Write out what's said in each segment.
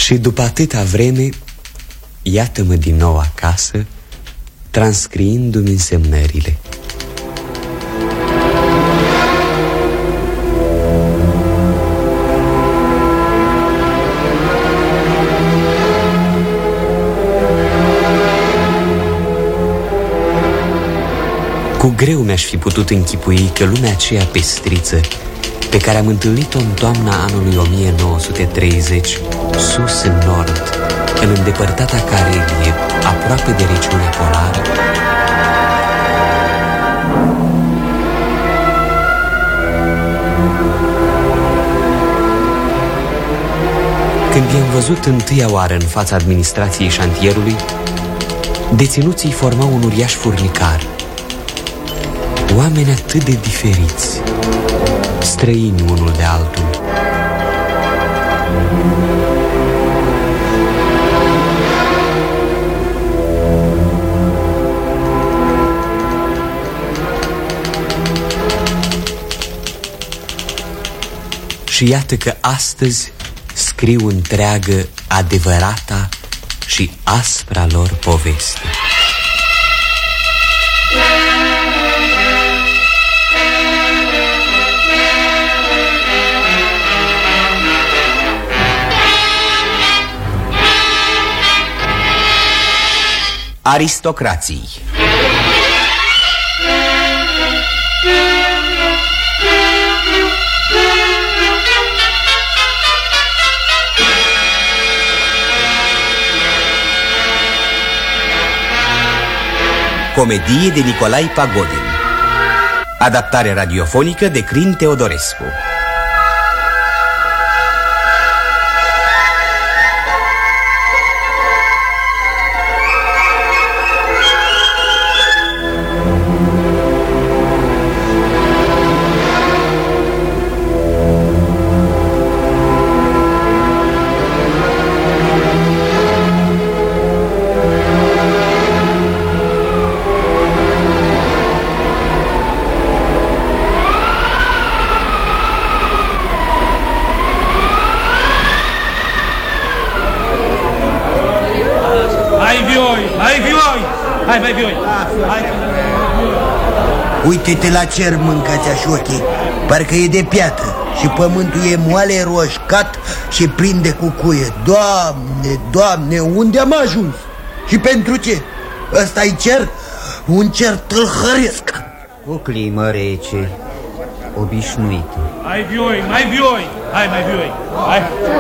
Și după atâta vreme, iată-mă din nou acasă, transcriindu-mi însemnările. Cu greu mi-aș fi putut închipui că lumea aceea pestriță pe care am întâlnit-o în toamna anului 1930, sus în nord, în îndepărtata Carelie, aproape de regiunea polară, când i-am văzut întâia oară în fața administrației șantierului, deținuții formau un uriaș furnicar. Oameni atât de diferiți, străini unul de altul. Și iată că astăzi scriu întreagă adevărata și aspra lor poveste. Aristocrații. Comedie de Nicolae Pagodin. Adaptare radiofonică de Crin Teodorescu. Uite-te la cer, mâncați așa ochii. Parcă e de piatră și pământul e moale, roșcat și plin de cucuie. Doamne, Doamne, unde am ajuns? Și pentru ce? Ăsta-i cer? Un cer tâlhăresc. O climă rece, obișnuită. Mai vioi, mai vioi. Hai, mai vioi. Hai.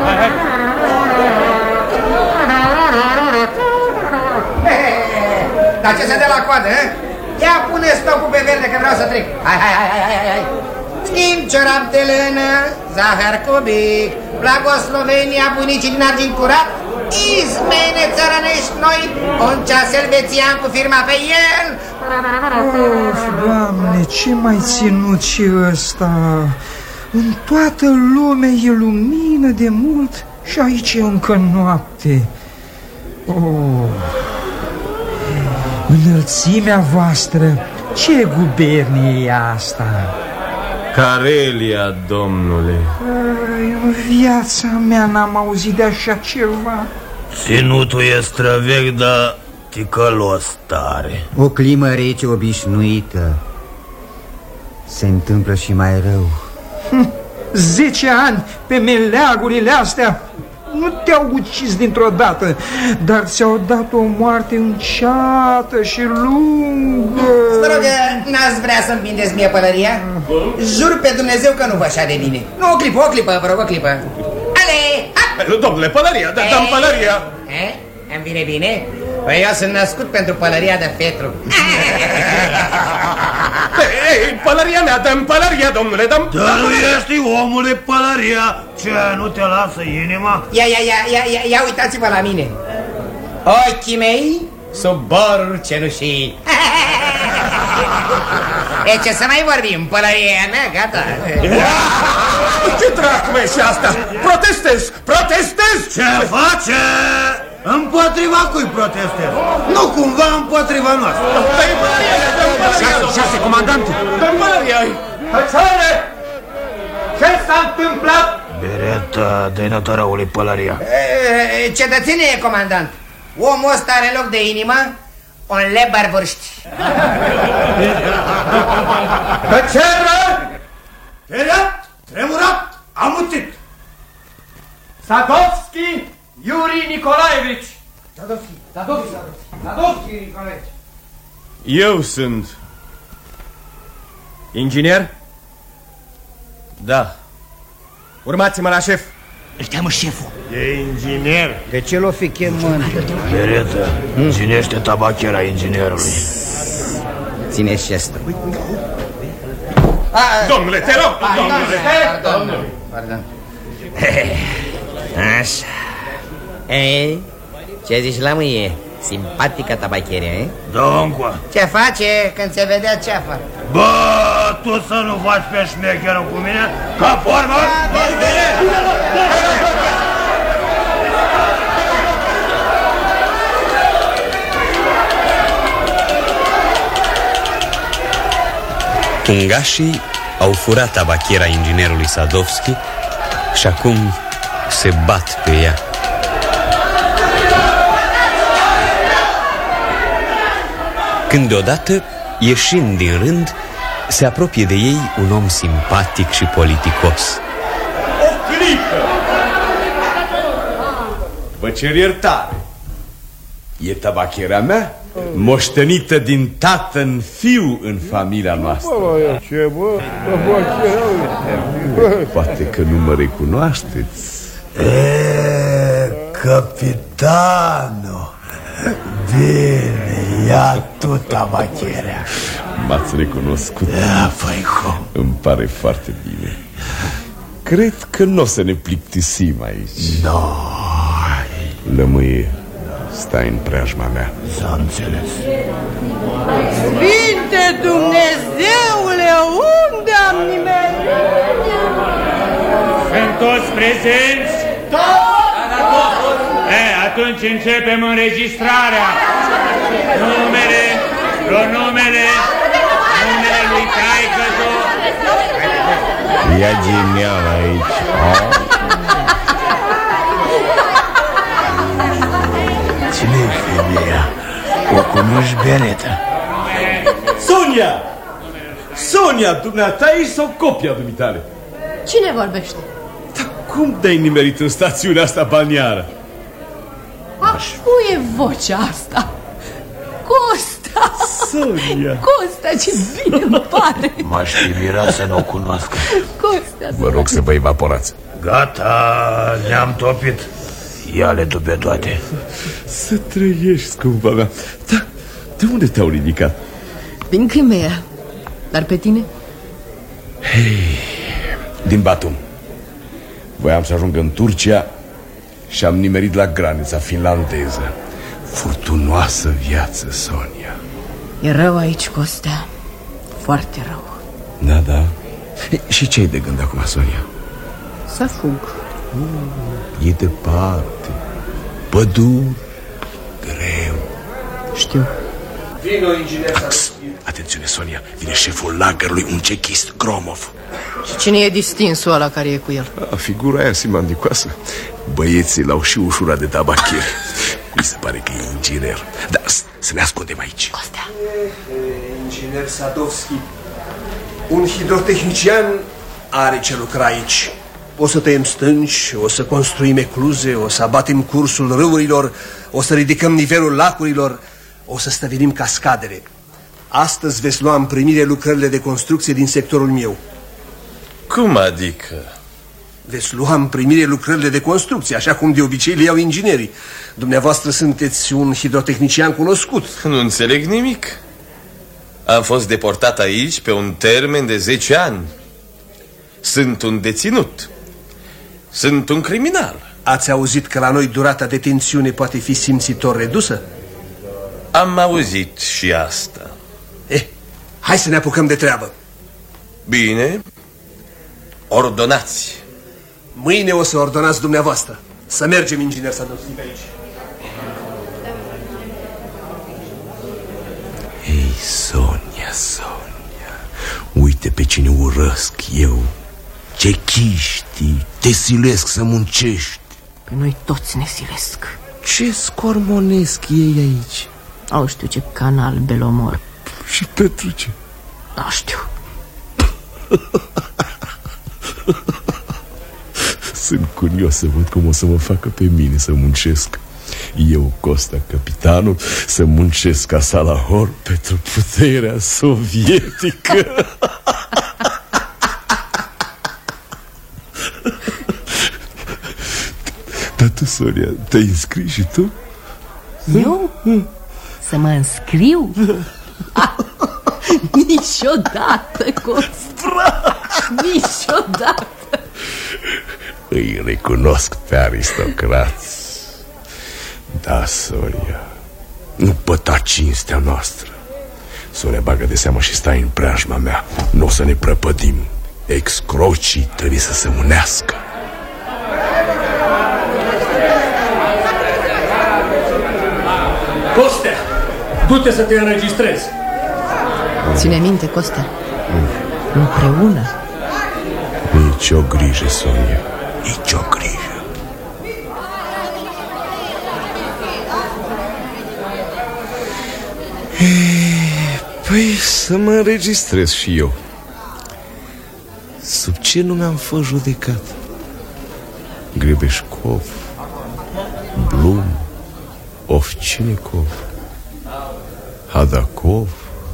Dar ce se dă la coadă, he? Ia pune stopul pe verde că vreau să trec. Hai. Schimb ciorap de lână, zahăr cubic, Blagoslovenia, bunicii din argint curat, izmene țărănești noi, un ceas elvețian cu firma pe el. Of, Doamne, ce mai ținut și ăsta? În toată lumea e lumină de mult și aici e încă noapte. Înălțimea voastră, ce gubernie e asta? Carelia, domnule. În viața mea n-am auzit de așa ceva. Ținutul e străvechi, dar ticălos tare. O climă rece obișnuită. Se întâmplă și mai rău. 10 ani pe meleagurile astea nu te-au ucis dintr-o dată, dar ți-au dat o moarte înceată și lungă. Vă rog, n-ați vrea să-mi vindeți mie pălăria? Jur pe Dumnezeu că nu vă așa de bine. Nu, o clipă, vă rog, o clipă. Ale! Domnule, pălăria, dăm pălăria. Îmi vine bine? Păi eu sunt născut pentru pălăria de fetru. Ei, pălăria mea, dăm pălăria, domnule, dăm. Dar nu ești, omule, pălăria. Ce, nu te lasă inima? Ia uitați-vă la mine. Ochii mei sub boruri cenușii. E, ce să mai vorbim, pălăria mea, gata. Ce dracu e și asta? Protestez! Ce face? Împotriva cui protestez? Nu cumva împotriva noastră. Șase, comandant. Hățare! Ce s-a întâmplat? Bereta, dă-i notaraului pălăria. Cetățenie, comandant, omul ăsta are loc de inimă, un lebar vârști. Tăcere! Tăiat, tremurat, amuțit! Sadovski Yuri Nicolaevici. Sadovski Nicolaevici. Eu sunt. Inginer? Da. Urmați-mă la șef. Ăștia, mă, șeful. E inginer. De ce l-o fi chemând? Bereta, ținește tabachera inginerului. Ține și asta. Domnule, te rog. Pardon. Așa. Ei, ce zici la mâie? Simpatică tabacherea, eh? Dă-ncoa. Ce face când se vedea ceafă? Bă, tu să nu faci pe șmecherul cu mine? Ca formă? Pungașii au furat tabachiera inginerului Sadovski și acum se bat pe ea. Când deodată, ieșind din rând, se apropie de ei un om simpatic și politicos. O clipă! Vă cer iertare. E tabacherea mea, moștenită din tată în fiu în familia noastră. Ce, bă? Poate că nu mă recunoașteți. Capitano, bine, ia tu tabacherea. M-ați recunoscut. Da, păi cum? Îmi pare foarte bine. Cred că nu o să ne plictisim aici. No. Lămâie, stai în preajma mea. S-a înțeles. Sfinte Dumnezeule, unde am nimerit? Sunt toți prezenți? Atunci începem înregistrarea. Numele, pronumele, numele lui taică-tu. Ia genial aici. Cine-i femeia? O cunoști, Bereta? Sonia! Sonia, dumneata ești sau copia dumitale? Cine vorbește? Dar cum te-ai nimerit în stațiunea asta balneară? Cui e vocea asta? Costa! Sonia! Costa, ce bine îmi pare! M-aș fi mirat să nu o cunoască. Costa! Vă rog să vă evaporați. Gata, ne-am topit. Ia-le tu pe toate. Să trăiești, scumpa mea. Da, de unde te-au ridicat? Din Crimea. Dar pe tine? Hei, din Batum. Voiam să ajung în Turcia și am nimerit la granița finlandeză. Furtunoasă viață, Sonia. E rău aici, Costa. Foarte rău. Da, da. Și ce-ai de gând acum, Sonia? Să fug. E departe. Păduri. Greu. Știu. Vino, inginer. Atențiune, Sonia. Vine șeful lagărului, un cechist, Gromov. Și cine e distinsul ăla care e cu el? Figura aia simandicoasă. Băieții l-au și ușura de tabachiere. Mi se pare că e inginer. Dar să ne ascundem aici. Costa. Inginer Sadovski. Un hidrotehnician are ce lucra aici. O să tăiem stânci, o să construim ecluze, o să abatem cursul râurilor, o să ridicăm nivelul lacurilor, o să stăvilim cascadele. Astăzi veți lua în primire lucrările de construcție din sectorul meu. Cum adică? Veți lua în primire lucrările de construcție, așa cum de obicei le iau inginerii. Dumneavoastră sunteți un hidrotehnician cunoscut. Nu înțeleg nimic. Am fost deportat aici pe un termen de 10 ani. Sunt un deținut. Sunt un criminal. Ați auzit că la noi durata de detențiune poate fi simțitor redusă? Am auzit și asta. Hai să ne apucăm de treabă. Bine. Ordonați. Mâine o să ordonați dumneavoastră. Să mergem, inginer Sadovski, pe aici. Ei, Sonia, Sonia, uite pe cine urăsc eu. te chiști, te silesc să muncești. Pe noi toți ne silesc. Ce scormonesc ei aici? Au știu ce canal Belomor. Și pentru ce? Nu știu. Sunt curios să văd cum o să mă facă pe mine să muncesc. Eu, Costa, capitanul, să muncesc ca Salahor pentru puterea sovietică. Dar tu, Sonia, te-ai înscris și tu? Eu? Să mă înscriu? Niciodată, Costa. Niciodată. Îi recunosc pe aristocrați. Da, Sonia, nu păta cinstea noastră. Sonia, bagă de seamă și stai în preajma mea. Nu o să ne prăpădim. Excrocii trebuie să se unească. Costea, du-te să te înregistrezi. Ține minte, Costa, împreună. Nici o grijă, Sonia, nici o grijă. Păi să mă înregistrez și eu. Sub ce nume am fost judecat? Grebeșcov, Blum, Ovcinikov, Hadakov.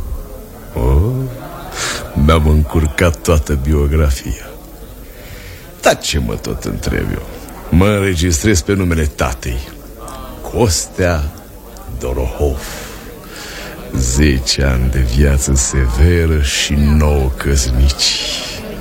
Mi-am încurcat toată biografia. Dar ce mă tot întreb eu? Mă înregistrez pe numele tatei, Costea Dorohov. 10 ani de viață severă și 9 căsnicii.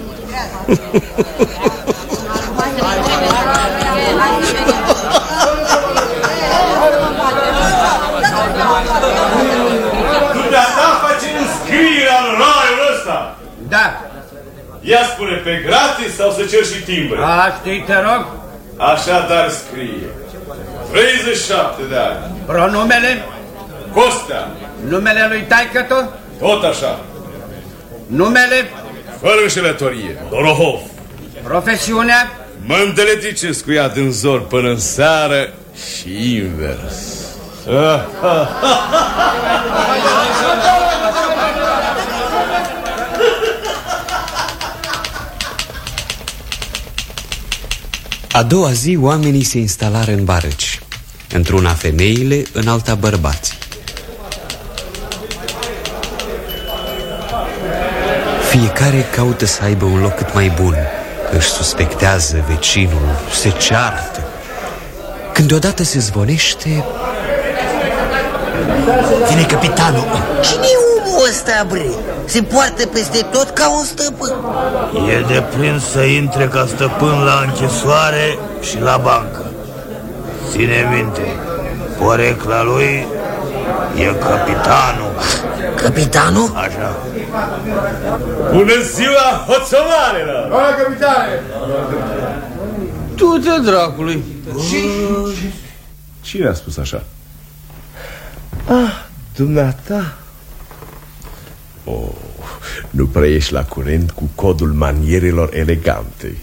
Dumneata face înscrierea în raiul ăsta? Da. Ia spune, pe gratis sau să cer și timbre? Știi, te rog. Așadar scrie 37 de ani. Pronumele? Costea. Numele lui taică-tu? Tot așa. Numele? Fără înșelătorie, Dorohov. Profesiunea? Mânteleticescu, ia din zor până în seară și invers. A doua zi oamenii se instalară în barăci. Într-una femeile, în alta bărbații. Fiecare caută să aibă un loc cât mai bun. Își suspectează vecinul, se ceartă. Când deodată se zvonește... Vine capitanul. Cine-i omul ăsta, bre? Se poartă peste tot ca un stăpân. E de prins să intre ca stăpân la închisoare și la bancă. Ține minte, porecla lui e capitanul. Capitanul? Așa. Bună ziua, hoțomanelor! Bună, capitane! Du-te dracului! Cine a spus așa? Dumneata? Nu prea ești la curent cu codul manierelor elegante.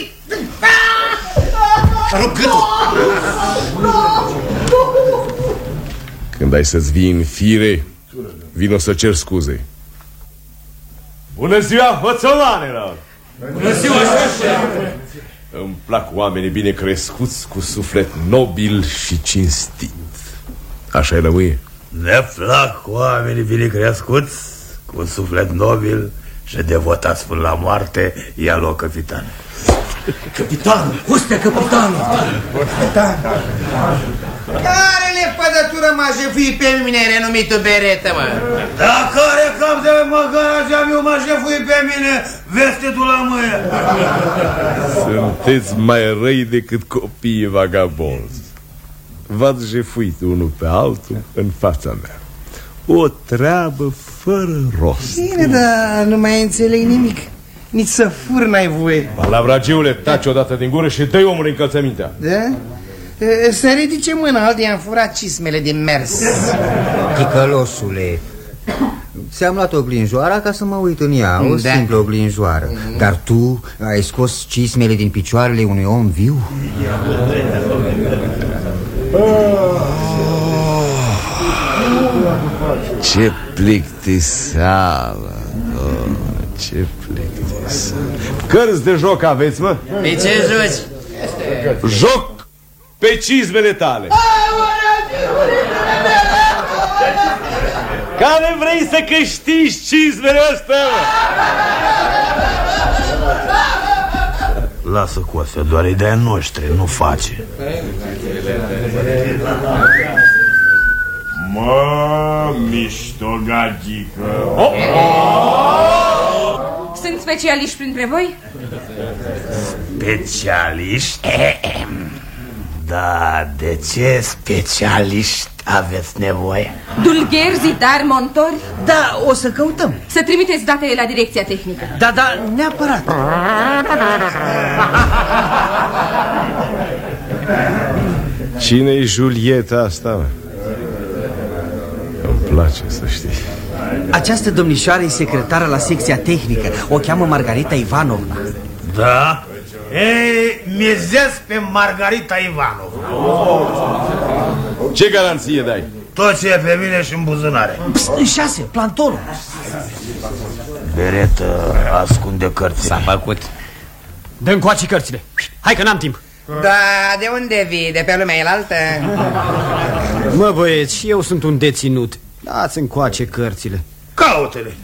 Când ai să-ți vii în fire, vino să cer scuze. Bună ziua, hoțomanelor! Bună ziua, șoșe! Îmi plac oamenii bine crescuți, cu suflet nobil și cinstit. Așa-i lămâie? Ne plac oamenii bine crescuți, cu suflet nobil și devotați până la moarte. Ia-l-o, capitan. Capitanul, Costea, capitanul. Care lepădătură m-a jefui pe mine, renumitul beretă, mă? Dacă are cap de măgăraja meu m-a jefui pe mine, vestitul la mâie. Sunteți mai răi decât copiii vagabonzi. V-ați jefuit unul pe altul în fața mea. O treabă fără rost. Bine, dar nu mai înțeleg nimic. Nici să fur n-ai voie. Palavragiule, taci odată din gură și dă-i omului încălțămintea. Da? Să ridice mâna, alții am furat cismele din mers. Ticălosule, Ți-am luat oglinjoara ca să mă uit în ea. O simplă oglinjoară. Dar tu ai scos cismele din picioarele unui om viu? Ce plictisală, ce plictisală. Cărți de joc aveți, mă? Pe ce joci? Joc pe cizmele tale. Care vrei să câștigi cizmele astea, mă? Lasă cu astea, doar e de-aia noștri, nu face. Mă, mișto, gagică. Sunt specialiști printre voi? Specialiști? Da, de ce specialiști aveți nevoie? Dulgheri, zidari, montori? Da, o să căutăm. Să trimiteți datele la direcția tehnică. Da, neapărat. Cine-i Julieta asta, mă? Îmi place să știi. Această domnișoară e secretară la secția tehnică. O cheamă Margarita Ivanovna. Da? Ei, mizez pe Margarita Ivanovna. Ce garanție dai? Tot ce e pe mine și în buzunare. 6, plantonul. Beretă, ascunde cărțile. S-a făcut. Dă încoace cărțile. Hai că n-am timp. Da, de unde vii? De pe lumea elaltă? Mă, băieți, eu sunt un deținut. Dați încoace cărțile. Caută-le.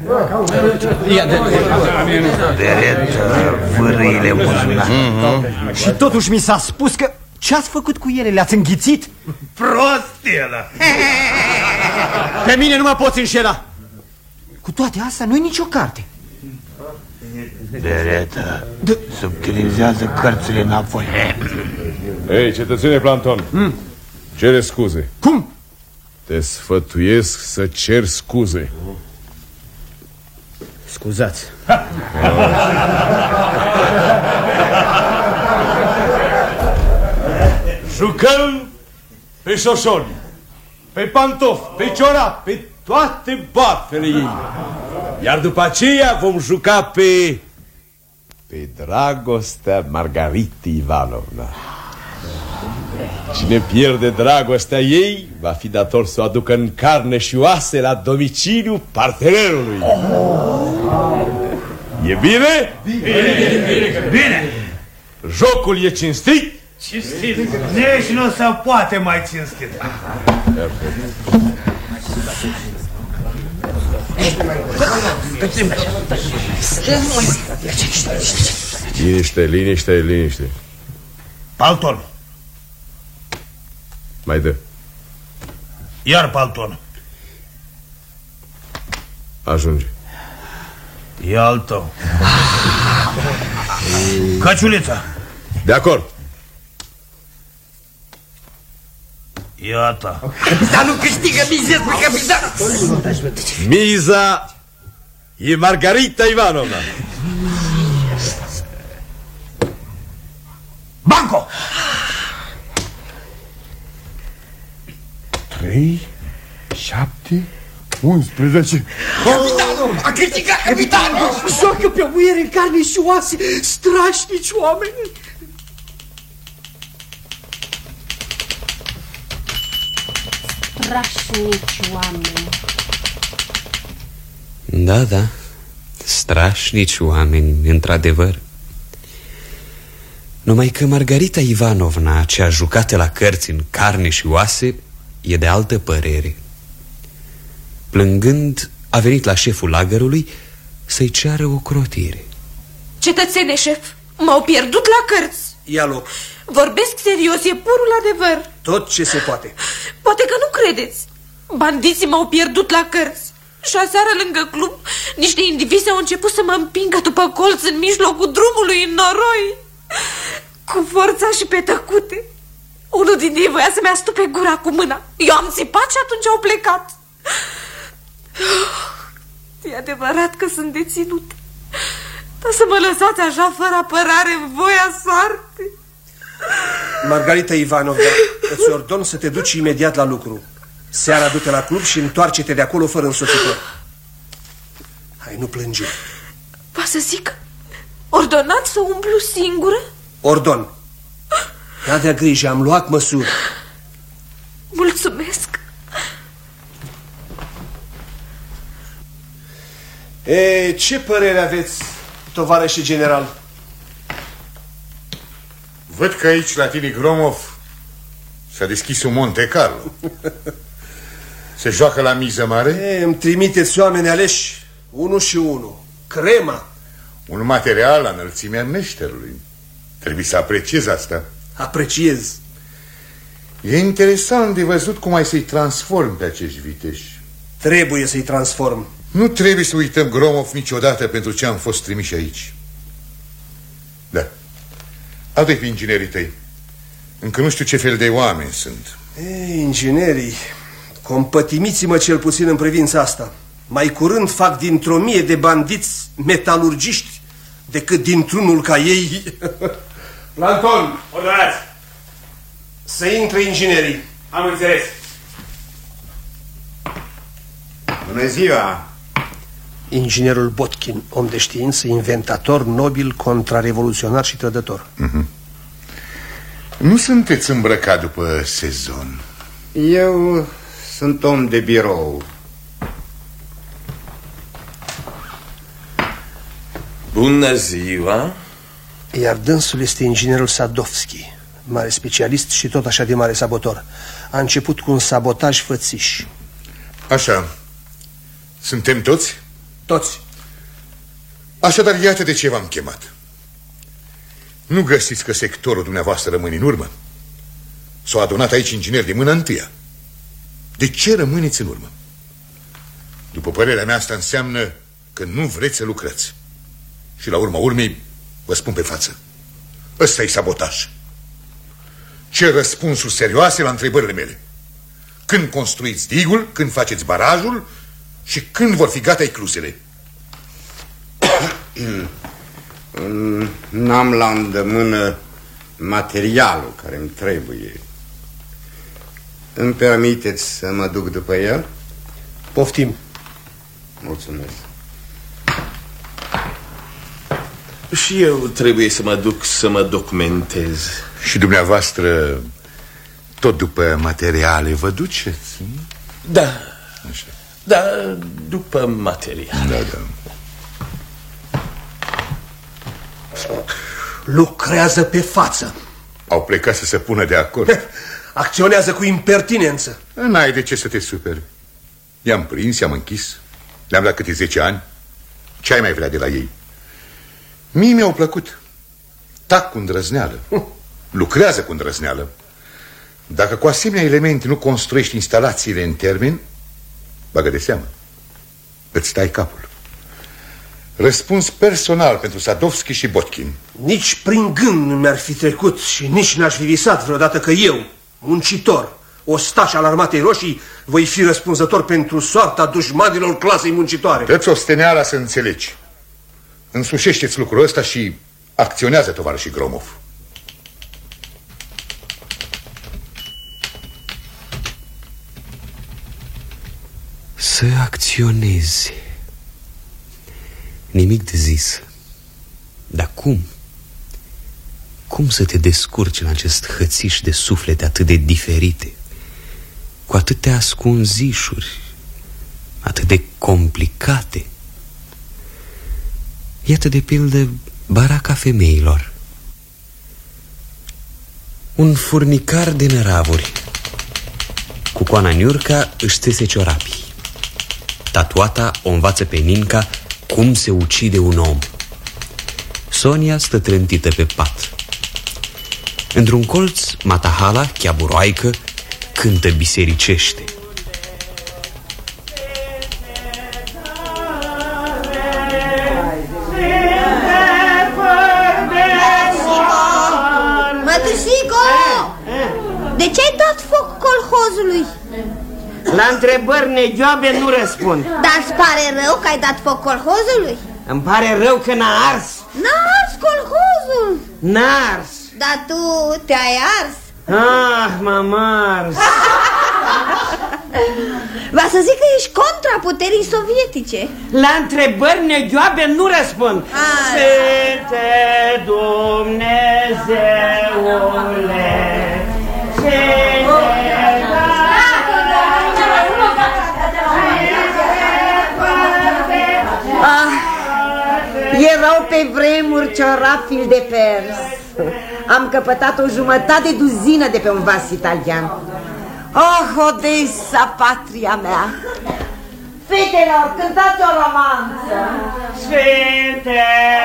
Beretă, vârâile buzunar. Și totuși mi s-a spus că... Ce-ați făcut cu ele? Le-ați înghițit? Prostelă. Pe mine nu mă poți înșela. Cu toate astea, nu-i nicio carte. Beretă, subtilizează cărțile înapoi. Ei, cetățene Planton, cere scuze. Cum? Te sfătuiesc să cer scuze. Scuzați. Jucăm pe șoșoni, pe pantofi, pe ciorap, pe toate bafele ei. Iar după aceea vom juca pe dragostea Margarita Ivanovna. Cine pierde dragostea ei va fi dator să o aducă în carne și oase la domiciliu partenerului. E bine? Bine. Jocul e cinstit? Cinstit. Nici nu se poate mai cinstit. Liniște. Palton. Mai dă. Iar palton. Ajunge. E al tău. Căciulița. De acord. E a ta. Capitanul câștigă mizez pe capitan. Miza e Margarita Ivanovna. Banco! 3, 7, 11. Capitanul! A câștigat capitanul! Joacă pe muiere în carne și oase, strașnici oameni! Strașnici oameni. Da, strașnici oameni, într-adevăr. Numai că Margarita Ivanovna, cea jucată la cărți în carne și oase, e de altă părere. Plângând, a venit la șeful lagărului să-i ceară ocrotire. Cetățene șef, m-au pierdut la cărți. Ia loc. Vorbesc serios, e purul adevăr. Tot ce se poate. Poate că nu credeți. Bandiții m-au pierdut la cărți. Și aseară lângă club, niște indivizi au început să mă împingă după colț în mijlocul drumului, în noroi, cu forța și pe tăcute. Unul din ei voia să-mi astupe gura cu mâna. Eu am țipat și atunci au plecat. E adevărat că sunt deținut, dar să mă lăsați așa fără apărare în voia soartei. Margarita Ivanovna, îți ordon să te duci imediat la lucru. Seara du-te la club și întoarce-te de acolo fără însoțitor. nu plânge. Va să zic, ordonați să umplu singură? Ordon. N-avea grijă, am luat măsuri. Mulțumesc. Ce părere aveți, tovarășe general? Văd că aici, la tine, Gromov, s-a deschis un Monte Carlo. Se joacă la miză mare? Îmi trimiteți oameni aleși, unul și unul. Crema. Un material la înălțimea meșterului. Trebuie să apreciez asta. Apreciez. E interesant de văzut cum ai să-i transform pe acești viteși. Trebuie să-i transform. Nu trebuie să uităm, Gromov, niciodată pentru ce am fost trimiși aici. Da. Altă-i pe inginerii tăi. Încă nu știu ce fel de oameni sunt. Inginerii, compătimiți-mă cel puțin în privința asta. Mai curând fac dintr-o 1000 de bandiți metalurgiști decât dintr-unul ca ei. Planton, ordonați să intre inginerii. Am înțeles. Bună ziua! Inginerul Botkin, om de știință, inventator, nobil, contrarevoluționar și trădător. Nu sunteți îmbrăcat după sezon? Eu sunt om de birou. Bună ziua! Iar dânsul este inginerul Sadovski, mare specialist și tot așa de mare sabotor. A început cu un sabotaj fățiș. Așa. Suntem toți? Toți. Așadar, iată de ce v-am chemat. Nu găsiți că sectorul dumneavoastră rămâne în urmă? S-au adunat aici ingineri de mâna întâia. De ce rămâneți în urmă? După părerea mea, asta înseamnă că nu vreți să lucrați. Și la urma urmei, vă spun pe față, ăsta e sabotaj. Cer răspunsuri serioase la întrebările mele. Când construiți digul, când faceți barajul și când vor fi gata ecluzele? N-am la îndemână materialul care îmi trebuie. Îmi permiteți să mă duc după el? Poftim. Mulțumesc. Și eu trebuie să mă duc să mă documentez. Și dumneavoastră tot după materiale vă duceți? Da. Așa. Da, după materiale. Da. Lucrează pe față. Au plecat să se pună de acord. Acționează cu impertinență. N-ai de ce să te superi. I-am prins, i-am închis. Le-am dat câte 10 ani. Ce ai mai vrea de la ei? Mie mi-au plăcut. Tac cu îndrăzneală. Lucrează cu îndrăzneală. Dacă cu asemenea elemente nu construiești instalațiile în termen, bagă de seamă, îți stai capul. Răspuns personal pentru Sadovski și Botkin. Nici prin gând nu mi-ar fi trecut și nici n-aș fi visat vreodată că eu, muncitor, ostaș al Armatei Roșii, voi fi răspunzător pentru soarta dușmanilor clasei muncitoare. Dă-ți osteneala să înțelegi. Însușește-ți lucrul ăsta și acționează, tovarășii Gromov. Să acționezi. Nimic de zis. Dar cum? Cum să te descurci în acest hățiș de suflete atât de diferite, cu atâtea ascunzișuri, atât de complicate? Iată de pildă baraca femeilor. Un furnicar de năravuri. Cucoana Niurca își țese ciorapii. Tatuata o învață pe Ninca cum se ucide un om. Sonia stă trântită pe pat. Într-un colț, Matahala, chiaburoaică, cântă bisericește. Mătușico! De ce ai dat foc colhozului? La întrebări negioabe nu răspund. Dar îți pare rău că ai dat foc colhozului? Îmi pare rău că n-a ars. N-a ars colhozul. N-a ars. Dar tu te-ai ars. Ah, m-am ars. Va să zic că ești contra puterii sovietice. La întrebări neghioabe nu răspund. Sfinte Dumnezeule, erau pe vremuri ciorapii de pers. Am căpătat o jumătate duzină de pe un vas italian. Oh, Odessa, patria mea! Fetelor, cântați o romanță! Sfinte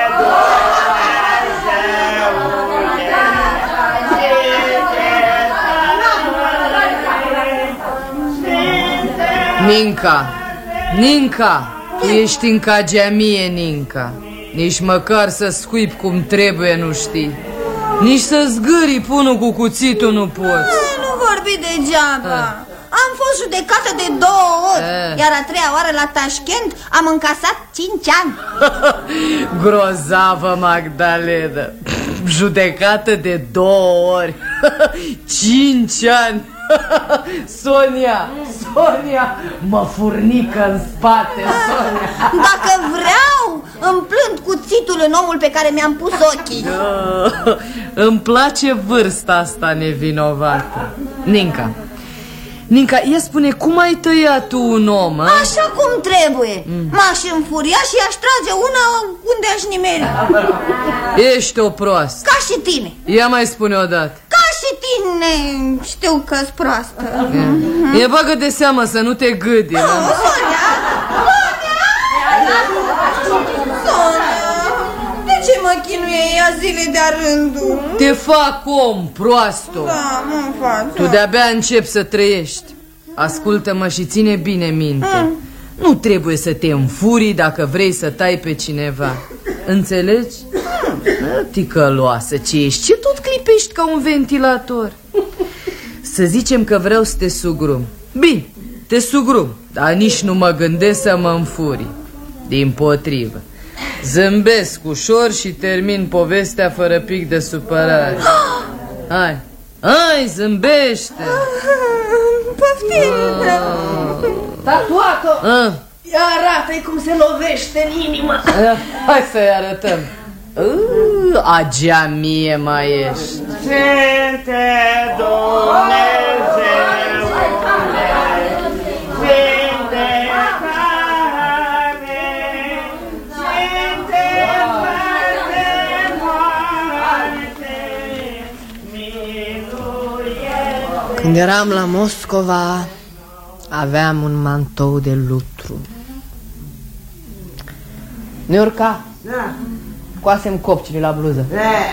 Ninca, Ninca, tu ești în cagea mie, Ninca. Nici măcar să scuip cum trebuie nu știi. Nici să zgâri punul cu cuțitul nu poți. Nu vorbi degeaba. Am fost judecată de 2 ori, iar a 3-a oară la Tashkent am încasat 5 ani. Grozavă, Magdalena. Judecată de 2 ori. 5 ani. Sonia, Sonia, mă furnică în spate, Sonia. Dacă vreau, îmi plând cuțitul în omul pe care mi-am pus ochii. Îmi place vârsta asta nevinovată. Ninca, Ninca, ia spune, cum ai tăiat tu un om? A? Așa cum trebuie. M-aș înfuria și aș trage una unde aș nimeri. Ești o proastă. Ca și tine. Ia mai spune odată. Ca și tine. Știu că-s proastă. E bagă de seamă să nu te gâdi. Sonia! De ce mă chinuie ea zile de-a rândul? Te fac om, proasto. Da, mă fac. Tu de-abia începi să trăiești. Ascultă-mă și ține bine minte. Nu trebuie să te înfurii dacă vrei să tai pe cineva. Înțelegi? Ticăloasă ce ești, ce tot clipești ca un ventilator. Să zicem că vreau să te sugrum. Bine, te sugrum, dar nici nu mă gândesc să mă înfuri. Dimpotrivă, zâmbesc ușor și termin povestea fără pic de supărare. Hai, hai, zâmbește. Poftim. Tatuato, ia arată-i cum se lovește în inimă. Hai să-i arătăm. Agea mie mai ești. Sfinte Dumnezeule, Sfinte care, Sfinte care moarte, miluiește. Când eram la Moscova, aveam un mantou de lutru. Niurca, coasem copcile la bluză.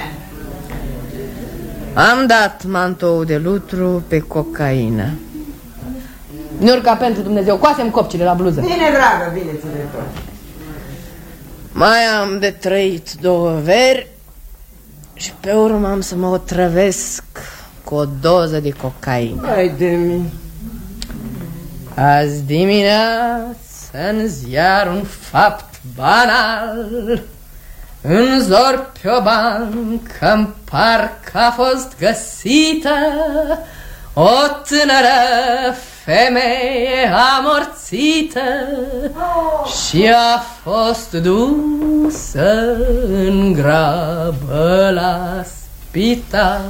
Am dat mantou de lutru pe cocaină. Niurca, pentru Dumnezeu, coasem copcile la bluză. Bine, dragă, bine ți-le tot. Mai am de trăit 2 veri și pe urmă am să mă otrăvesc cu o doză de cocaină. Hai de mine. Azi dimineață în ziar un fapt banal. În zor pe o bancă-n parcă a fost găsită o tânără femeie amorțită și a fost dusă în grabă la spital.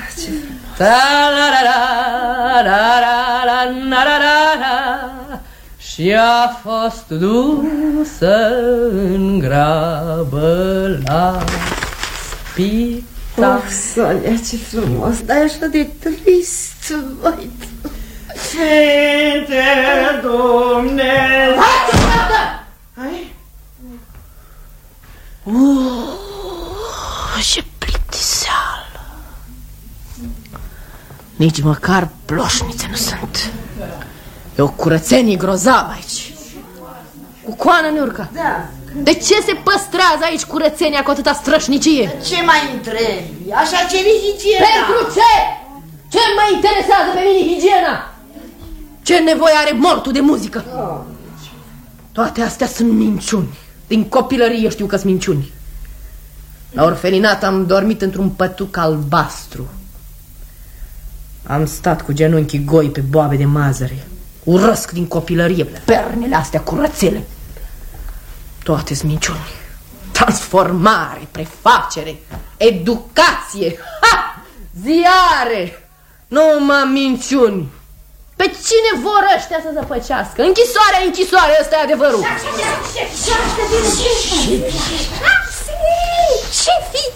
Și a fost dusă în grabă la spital. Sonia, ce frumos, dar e așa de trist, vai. Sfinte Dumnezeu. Hai! Ce plictiseală. Nici măcar ploșnițe nu sunt. E o curățenie grozavă aici. Cu coană, Niurca. Da. De ce se păstrează aici curățenia cu atâta strășnicie? Ce mai întrebi? Așa ceri higiena. Pentru ce? Ce mă interesează pe mine higiena? Ce nevoie are mortul de muzică? Toate astea sunt minciuni. Din copilărie știu că-s minciuni. La orfelinat am dormit într-un pătuc albastru. Am stat cu genunchii goi pe boabe de mazăre. Urăsc din copilărie pernele astea curățele. Toate-s minciuni. Transformare, prefacere, educație, ha! Ziare, numai minciuni. Pe cine vor ăștia să zăpăcească? Închisoare, ăsta e adevărul. Șefi!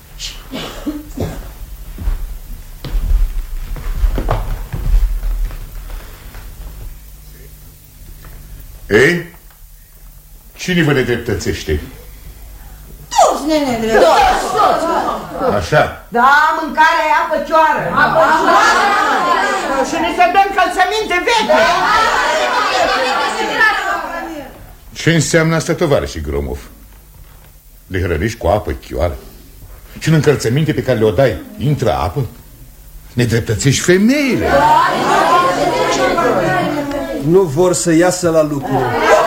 Ei? Cine vă nedreptățește? Toți ne nedreptățește. Așa? Da, mâncare, apă cioară. Și ne se dă încălțăminte veche. Ce înseamnă asta, tovarășii Gromov? Le hrănești cu apă chioară? Și în încălțăminte pe care le-o dai, intră apă? Nedreptățești femeile. Nu vor să iasă la lucru.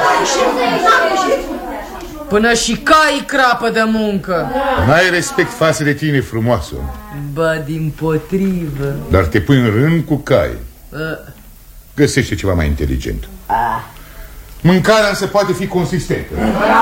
Până și cai crapă de muncă. N-ai respect față de tine, frumoasă. Ba, dimpotrivă. Dar te pui în rând cu cai. Găsește ceva mai inteligent. Mâncarea însă poate fi consistentă.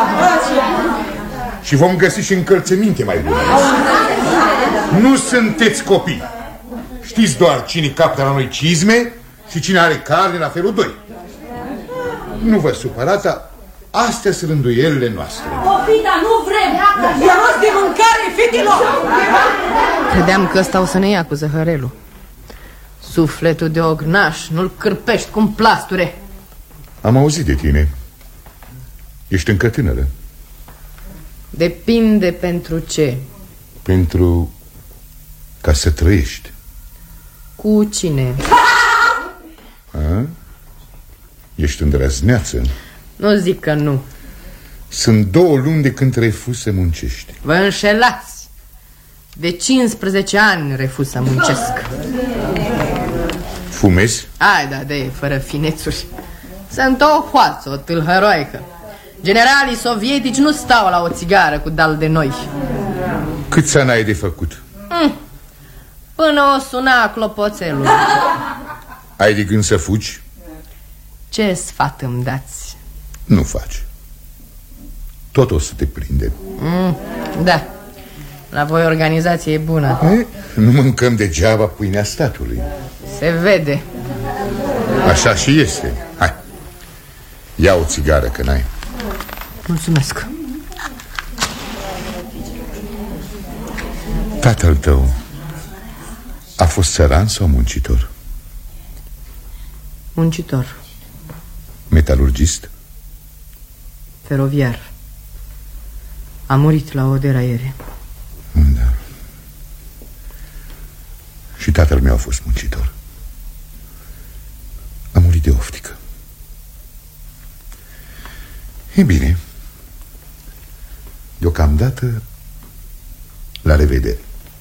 Și vom găsi și încălțăminte mai bune. Nu sunteți copii. Știți doar cine captă la noi cizme și cine are carne la felul 2. Nu vă supărați, dar astea sunt rânduielile noastre. Pofita, nu vrem! E rost de mâncare, fetelor! Credeam că ăsta o să ne ia cu zăhărelul. Sufletul de ognaș, nu-l cârpești cum plasture. Am auzit de tine. Ești încă tânără. Depinde pentru ce. Pentru ca să trăiești. Cu cine? A? Ești îndrăzneață. Nu zic că nu. Sunt 2 luni de când refuzi să muncești. Vă înșelați. De 15 ani refuz să muncesc. Fumezi? Ai, da, de fără finețuri. Sunt o hoață, o tâlhăroaică. Generalii sovietici nu stau la o țigară cu dal de noi. Câți ani ai de făcut? Până o suna clopoțelul. Ai de gând să fugi? Ce sfat îmi dați? Nu faci. Tot o să te prinde. Da. La voi organizație e bună. Nu mâncăm degeaba pâinea statului. Se vede. Așa și este. Hai, ia o țigară, că n-ai. Mulțumesc. Tatăl tău a fost țăran sau muncitor? Muncitor. Metalurgist? Feroviar. A murit la Oderaiere. Da. Și tatăl meu a fost muncitor. A murit de oftică. E bine. Deocamdată, la revedere.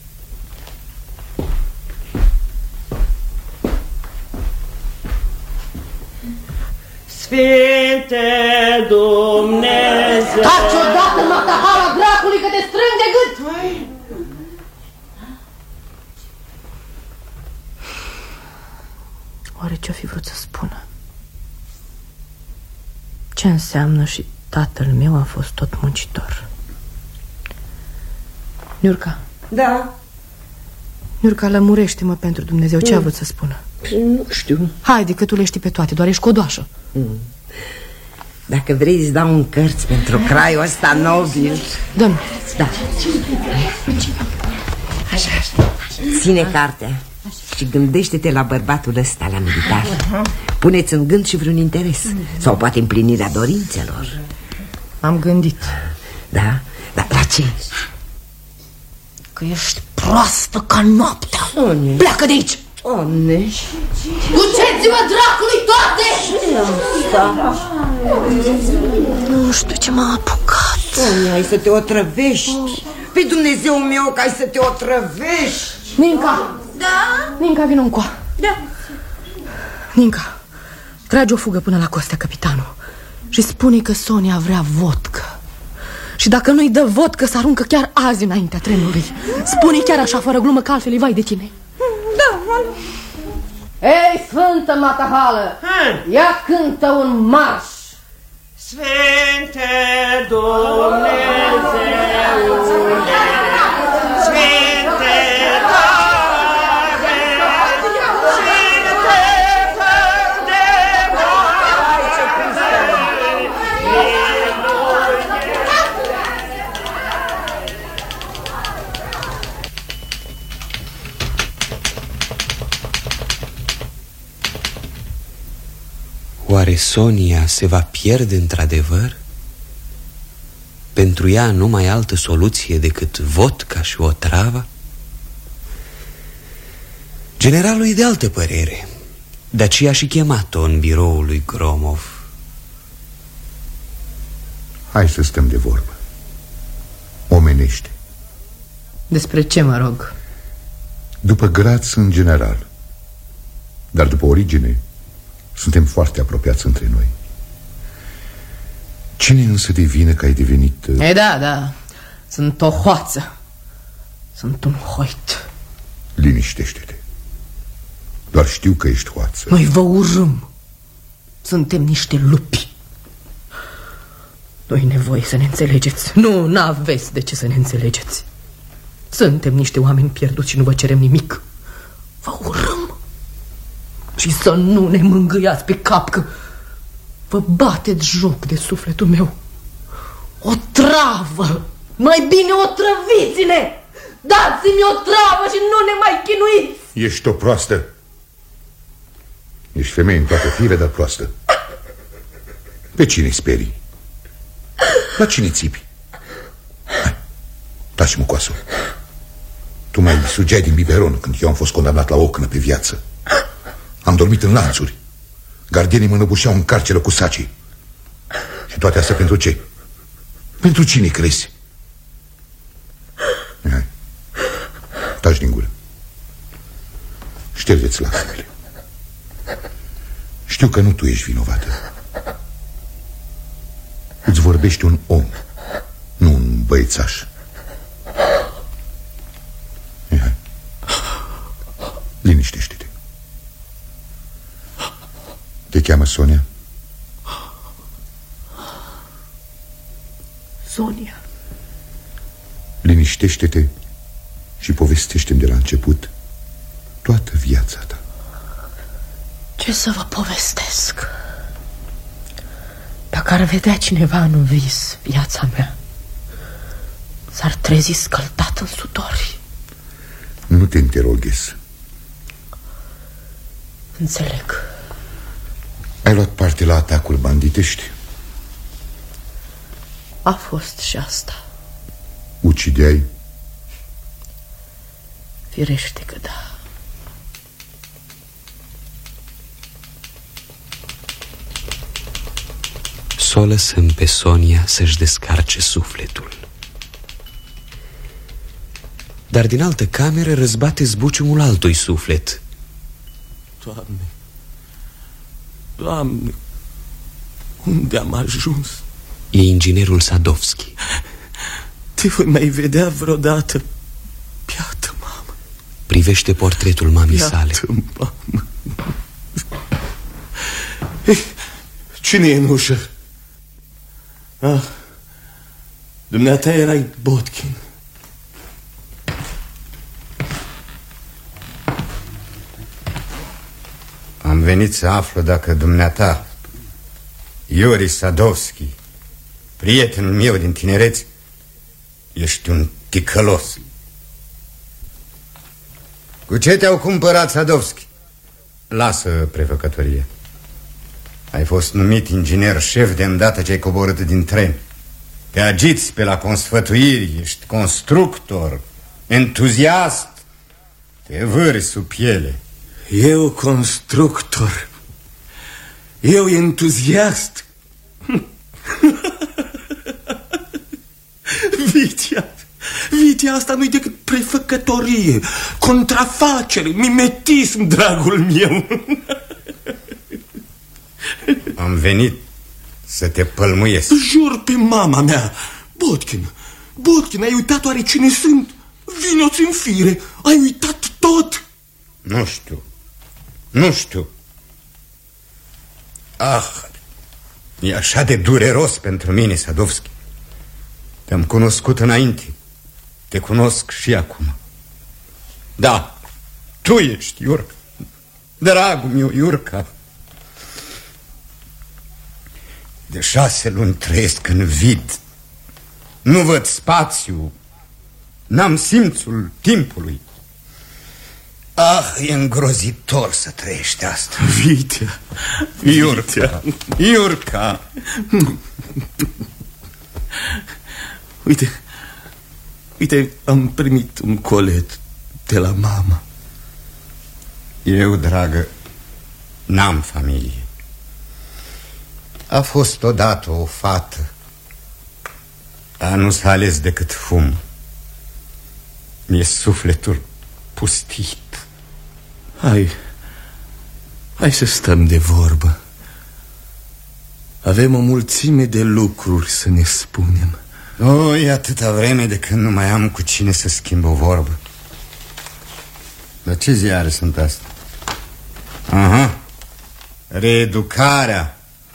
Sfinte Dumnezeu! Taci odată, matahala dracului, că te strâng de gât! Oare ce-o fi vrut să spună? Ce înseamnă și tatăl meu a fost tot muncitor? Niurca. Da. Niurca, lămurește-mă pentru Dumnezeu, ce a vrut să spună? Nu știu. Haide, că tu le știi pe toate, doar ești codoașă. Dacă vrei, îți dau un cărți pentru craiul ăsta nobil. Dă-mi. Da. Așa. Ține cartea și gândește-te la bărbatul ăsta, la militar. Puneți în gând și vreun interes. Sau poate împlinirea dorințelor. Am gândit. Da? Dar la ce? Că ești proastă ca noaptea. Pleacă de aici. Duceți-vă dracului toate! Nu știu ce m-a apucat. Sonia, ai să te otrăvești. Pe Dumnezeu meu, că ai să te otrăvești. Ninca. Da? Ninca, vină încoa. Da. Ninca, trage o fugă până la Costea, capitanul, și spune că Sonia vrea vodcă. Și dacă nu-i dă vodcă, să aruncă chiar azi înaintea trenului. Spune chiar așa, fără glumă, că altfel îi vai de tine. Da, Ei, Sfântă Matahală, ia cântă un marș. Sfinte Dumnezeule, Sfinte tare, Sfinte fără de Oare Sonia se va pierde într-adevăr? Pentru ea nu mai altă soluție decât vodka și otrava? Generalul e de altă părere. De aceea și chemat-o în biroul lui Gromov. Hai să stăm de vorbă. Omenește. Despre ce mă rog? După grad sunt general, dar după origine suntem foarte apropiați între noi. Cine însă devine că ai devenit... E, da, sunt o hoață. Sunt un hoit. Liniștește-te. Doar știu că ești hoață. Noi vă urâm. Suntem niște lupi. Nu-i nevoie să ne înțelegeți. Nu, n-aveți de ce să ne înțelegeți. Suntem niște oameni pierduți și nu vă cerem nimic. Vă urâm. Și să nu ne mângâiați pe cap că vă bateți joc de sufletul meu. O travă! Mai bine otrăviți-ne! Dați-mi o travă și nu ne mai chinuiți! Ești o proastă. Ești femeie în toată fire, dar proastă. Pe cine-i sperii? La cine țipi? Hai, taci mucoasul. Tu mai sugeai din biberon când eu am fost condamnat la ocnă pe viață. Am dormit în lanțuri. Gardienii mă năbușeau în carceră cu sacii. Și toate astea pentru ce? Pentru cine crezi? Hai, taci din gură. Ștergeți lacrimile. Știu că nu tu ești vinovată. Îți vorbește un om, nu un băiețaș. Hai, liniștește-te. Te cheamă Sonia? Sonia. Liniștește-te și povestește-mi de la început toată viața ta. Ce să vă povestesc? Dacă ar vedea cineva în vis viața mea, s-ar trezi scăldat în sudori. Nu te interoghez. Înțeleg. Ai luat parte la atacuri banditești? A fost și asta. Ucideai? Firește că da. S-o lăsăm pe Sonia să-și descarce sufletul. Dar din altă cameră răzbate zbuciumul altui suflet. Doamne, Doamne, unde am ajuns? E inginerul Sadovski. Te voi mai vedea vreodată, piată mamă. Privește portretul mamei sale. Mamă. Cine e în ușă? Ah, dumneata erai Botkin. Am venit să aflu dacă dumneata, Iuri Sadovski, prietenul meu din tinerețe, ești un ticălos. Cu ce te-au cumpărat, Sadovski? Lasă prefăcătorie. Ai fost numit inginer șef de îndată ce ai coborât din tren. Te agiți pe la consfătuiri, ești constructor, entuziast, te vâri sub piele. Eu constructor, eu entuziast. Vitia asta nu-i decât prefăcătorie, contrafacere, mimetism, dragul meu. Am venit să te pălmuiesc. Jur pe mama mea. Botkin, ai uitat oare cine sunt? Vino-ți în fire, ai uitat tot. Nu știu. Nu știu. E așa de dureros pentru mine, Sadovski. Te-am cunoscut înainte. Te cunosc și acum. Da, tu ești Iurca. Dragul meu, Iurca. De 6 luni trăiesc în vid. Nu văd spațiu. N-am simțul timpului. E îngrozitor să trăiești asta. Vitea, Iurca, Iurca. Uite, am primit un colet de la mama. Eu, dragă, n-am familie. A fost odată o fată, dar nu s-a ales decât fum. Mi-e sufletul pustit. Hai să stăm de vorbă. Avem o mulțime de lucruri să ne spunem. E atâta vreme de când nu mai am cu cine să schimb o vorbă. Dar ce ziare sunt astea? Reeducarea.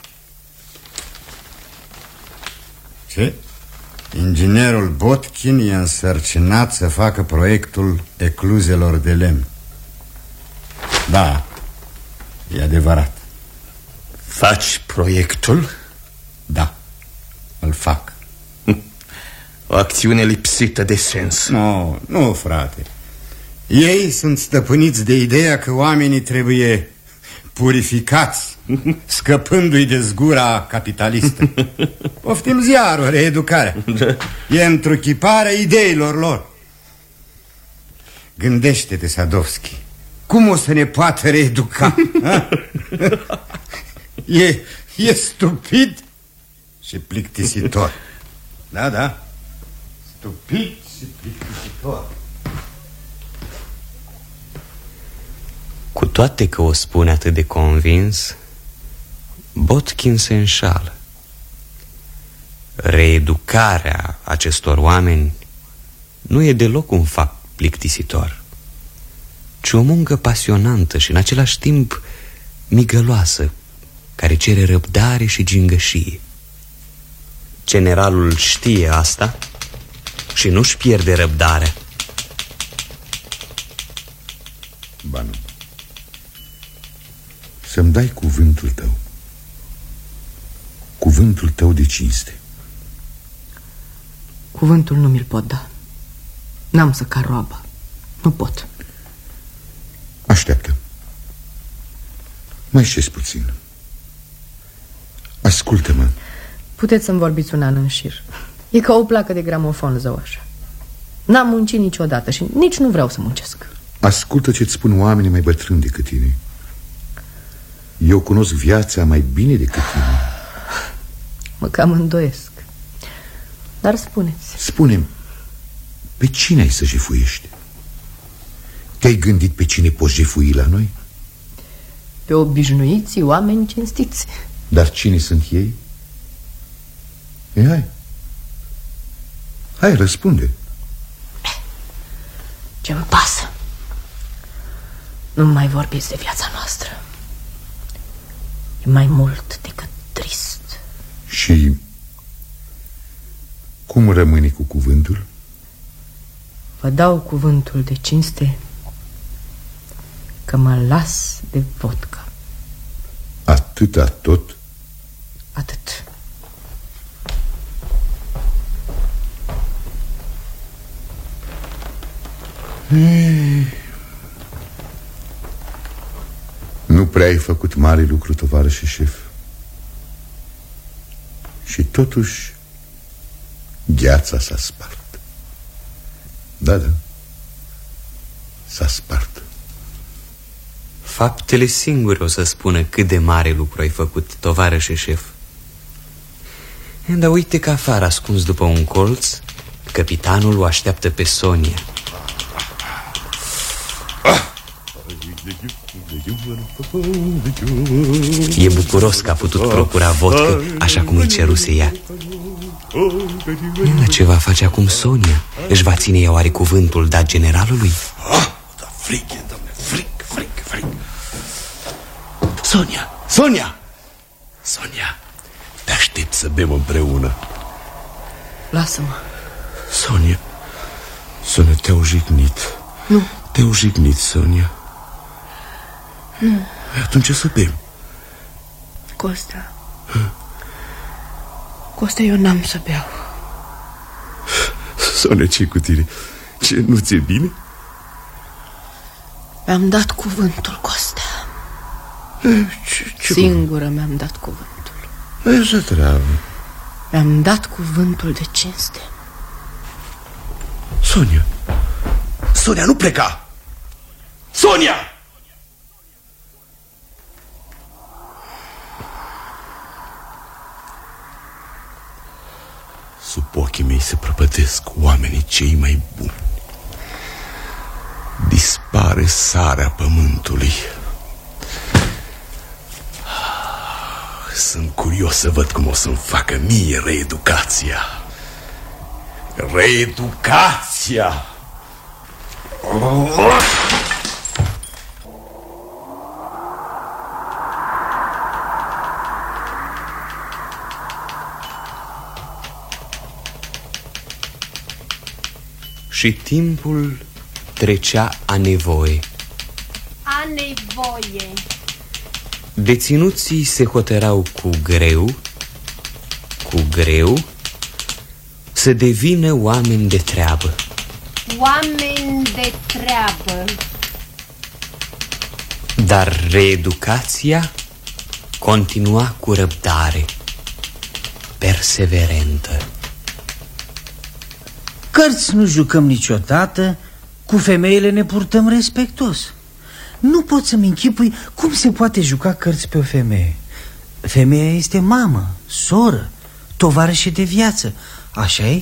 Ce? Inginerul Botkin e însărcinat să facă proiectul ecluzelor de lemn. Da, e adevărat. Faci proiectul? Da, îl fac. O acțiune lipsită de sens. Nu, frate. Ei sunt stăpâniți de ideea că oamenii trebuie purificați, scăpându-i de zgura capitalistă. Poftim ziarul, reeducarea. E întruchiparea ideilor lor. Gândește-te, Sadovski, cum o să ne poată reeduca? E stupid și plictisitor. Da, stupid și plictisitor. Cu toate că o spune atât de convins, Botkin se înșală. Reeducarea acestor oameni nu e deloc un fapt plictisitor, ci o muncă pasionantă și în același timp migăloasă, care cere răbdare și gingășie. Generalul știe asta și nu-și pierde răbdarea. Banu, să-mi dai cuvântul tău. Cuvântul tău de cinste. Cuvântul nu mi-l pot da. N-am să car roaba. Nu pot. Așteaptă. Mai șezi puțin. Ascultă-mă. Puteți să-mi vorbiți un an în șir. E ca o placă de gramofon, zău așa. N-am muncit niciodată și nici nu vreau să muncesc. Ascultă ce-ți spun oamenii mai bătrâni decât tine. Eu cunosc viața mai bine decât tine. Mă cam îndoiesc. Dar spuneți. Spune-mi, pe cine ai să jefuiești? Te-ai gândit pe cine poți jefui la noi? Pe obișnuiții oameni cinstiți. Dar cine sunt ei? Hai, răspunde. Ce-mi pasă. Nu mai vorbiți de viața noastră. E mai mult decât trist. Și cum rămâne cu cuvântul? Vă dau cuvântul de cinste că mă las de vodka. Atâta tot? Atât. Nu prea ai făcut mare lucru, tovarășe șef. Și totuși gheața s-a spart. Da, s-a spart. Faptele singure o să spună cât de mare lucru ai făcut, tovarășe șef. Dar uite că afară, ascuns după un colț, capitanul o așteaptă pe Sonia. E bucuros că a putut procura vodcă așa cum îi ceruse ea. Dar ce va face acum Sonia? Își va ține ea oare cuvântul dat generalului? Da, frig, doamne, frig. Sonia! Sonia! Sonia, te aștept să bem împreună. Lasă-mă. Sonia, Sonia, te-au jignit. Nu. Te-au jignit, Sonia. Nu. Atunci să bem. Costa. Costa, eu n-am să beau. Sonia, ce cu tine? Ce, nu ți-e bine? Mi-am dat cuvântul, Costa. Ce Singură mi-am dat cuvântul. Așa treabă. Mi-am dat cuvântul de cinste. Sonia! Sonia, nu pleca! Sonia! Sub ochii mei se prăpădesc oamenii cei mai buni. Dispare sarea pământului. Sunt curios să văd cum o să-mi facă mie reeducația. Reeducația! Și timpul trecea a nevoie. A nevoie. Deținuții se hotărau cu greu, să devină oameni de treabă. Oameni de treabă. Dar reeducația continua cu răbdare, perseverentă. Cărți nu jucăm niciodată, cu femeile ne purtăm respectos. Nu pot să-mi închipui cum se poate juca cărți pe o femeie. Femeia este mamă, soră, tovarășe de viață. Așa-i?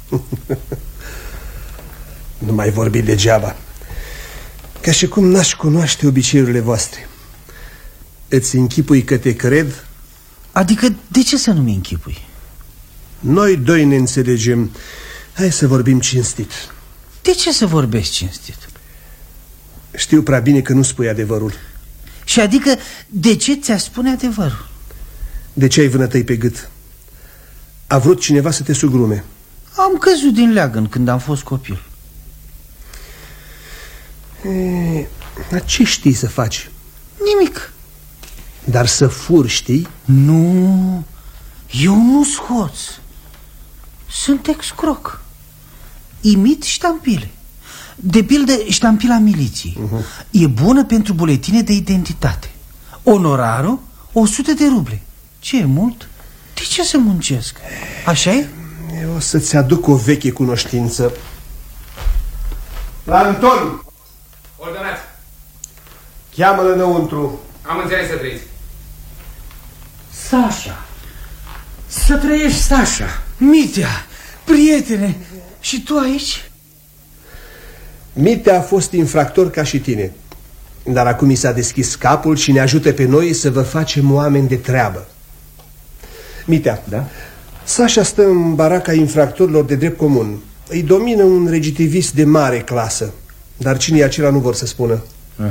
Nu mai vorbi degeaba. Ca și cum n-aș cunoaște obiceiurile voastre. Îți închipui că te cred? Adică de ce să nu-mi închipui? Noi doi ne înțelegem. Hai să vorbim cinstit. De ce să vorbesc cinstit? Știu prea bine că nu spui adevărul. Și adică de ce ți-a spune adevărul? De ce ai vânătăi pe gât? A vrut cineva să te sugrume. Am căzut din leagăn când am fost copil. Dar ce știi să faci? Nimic. Dar să furi, știi? Nu, eu nu-s hoț. Sunt excroc. Imit ștampile. De pildă, ștampila miliției. E bună pentru buletine de identitate. Onorarul, 100 de ruble. Ce e mult? De ce să muncesc? Așa-i? Eu o să-ți aduc o veche cunoștință. La Anton! Ordonați! Cheamă-l înăuntru. Am înțeles, să trăiți. Sasha! Să trăiești, Sasha! Mitea, prietene, și tu aici? Mitea a fost infractor ca și tine, dar acum i s-a deschis capul și ne ajută pe noi să vă facem oameni de treabă. Mitea, da? Sasha stă în baraca infractorilor de drept comun. Îi domină un recidivist de mare clasă, dar cine e acela nu vor să spună.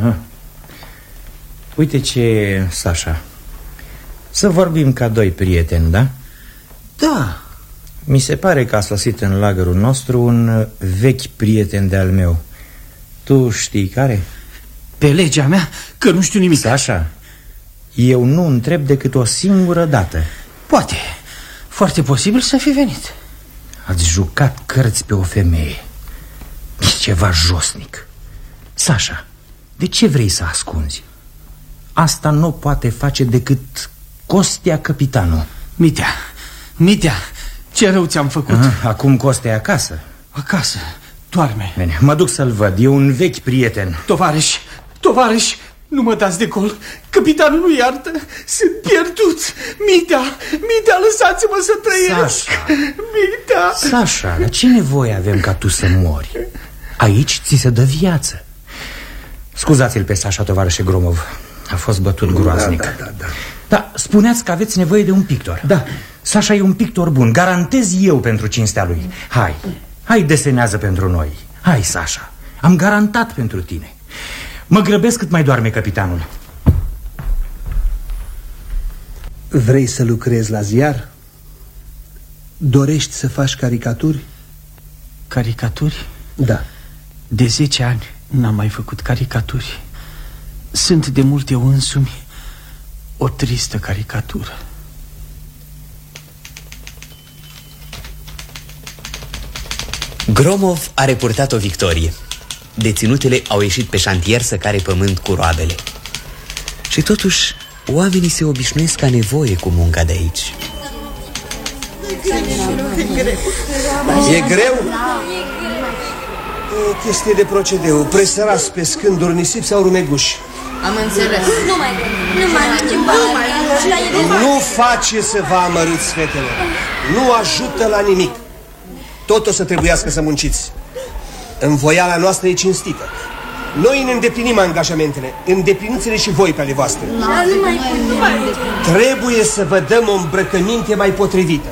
Uite ce, Sasha, să vorbim ca doi prieteni, da? Da. Mi se pare că a sosit în lagărul nostru un vechi prieten de-al meu. Tu știi care? Pe legea mea, că nu știu nimic. Sasha, eu nu întreb decât o singură dată. Poate, foarte posibil să fi venit. Ați jucat cărți pe o femeie. E ceva josnic. Sasha, de ce vrei să ascunzi? Asta nu poate face decât Costea capitanul. Mitea, ce rău ți-am făcut? Acum Costea e acasă. Acasă, doarme. Bine, mă duc să-l văd, e un vechi prieten. Tovarăși, nu mă dați de gol. Capitanul nu iartă, sunt pierdut. Mitea, lăsați-mă să trăiesc. Sasha. Mitea. Sasha, dar ce nevoie avem ca tu să mori? Aici ți se dă viață. Scuzați-l pe Sasha, tovarășe Gromov. A fost bătut groaznic. Da, spuneați că aveți nevoie de un pictor. Da. Sasha e un pictor bun, garantez eu pentru cinstea lui. Hai, desenează pentru noi. Hai, Sasha, am garantat pentru tine. Mă grăbesc cât mai doarme capitanul. Vrei să lucrezi la ziar? Dorești să faci caricaturi? Caricaturi? Da. De 10 ani n-am mai făcut caricaturi. Sunt de mult eu însumi o tristă caricatură. Gromov a reportat o victorie. Deținutele au ieșit pe șantier să care pământ cu roabele. Și totuși, oamenii se obișnuiesc ca nevoie cu munca de aici. E greu? E chestie de procedeu. Presărați pe scânduri, nisip sau rumeguși. Am înțeles. Nu face să vă amărâți, fetele. Nu ajută la nimic. Tot o să trebuiască să munciți. Învoiala noastră e cinstită. Noi ne îndeplinim angajamentele. Îndepliniți-le și voi pe ale voastre. Trebuie să vă dăm o îmbrăcăminte mai potrivită.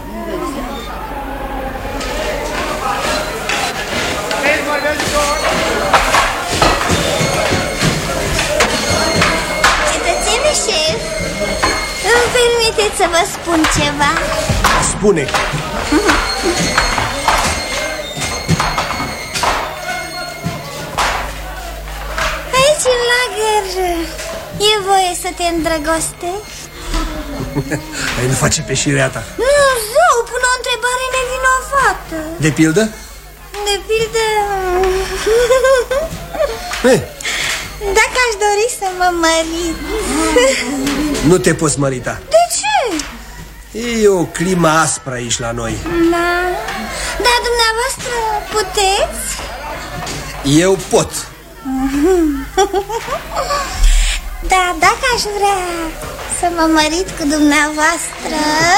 Cetățene șef, îmi permiteți să vă spun ceva? Spune. Aici în lagăr e voie să te îndrăgostești? Ai nu face pe șireata. Nu, zău, pun o întrebare nevinovată. De pildă? De pildă... Dacă aș dori să mă mărit. Nu te poți mărita. De ce? E o climă aspră aici la noi. Da. Dar dumneavoastră puteți? Eu pot. Da, dacă aș vrea să mă mărit cu dumneavoastră...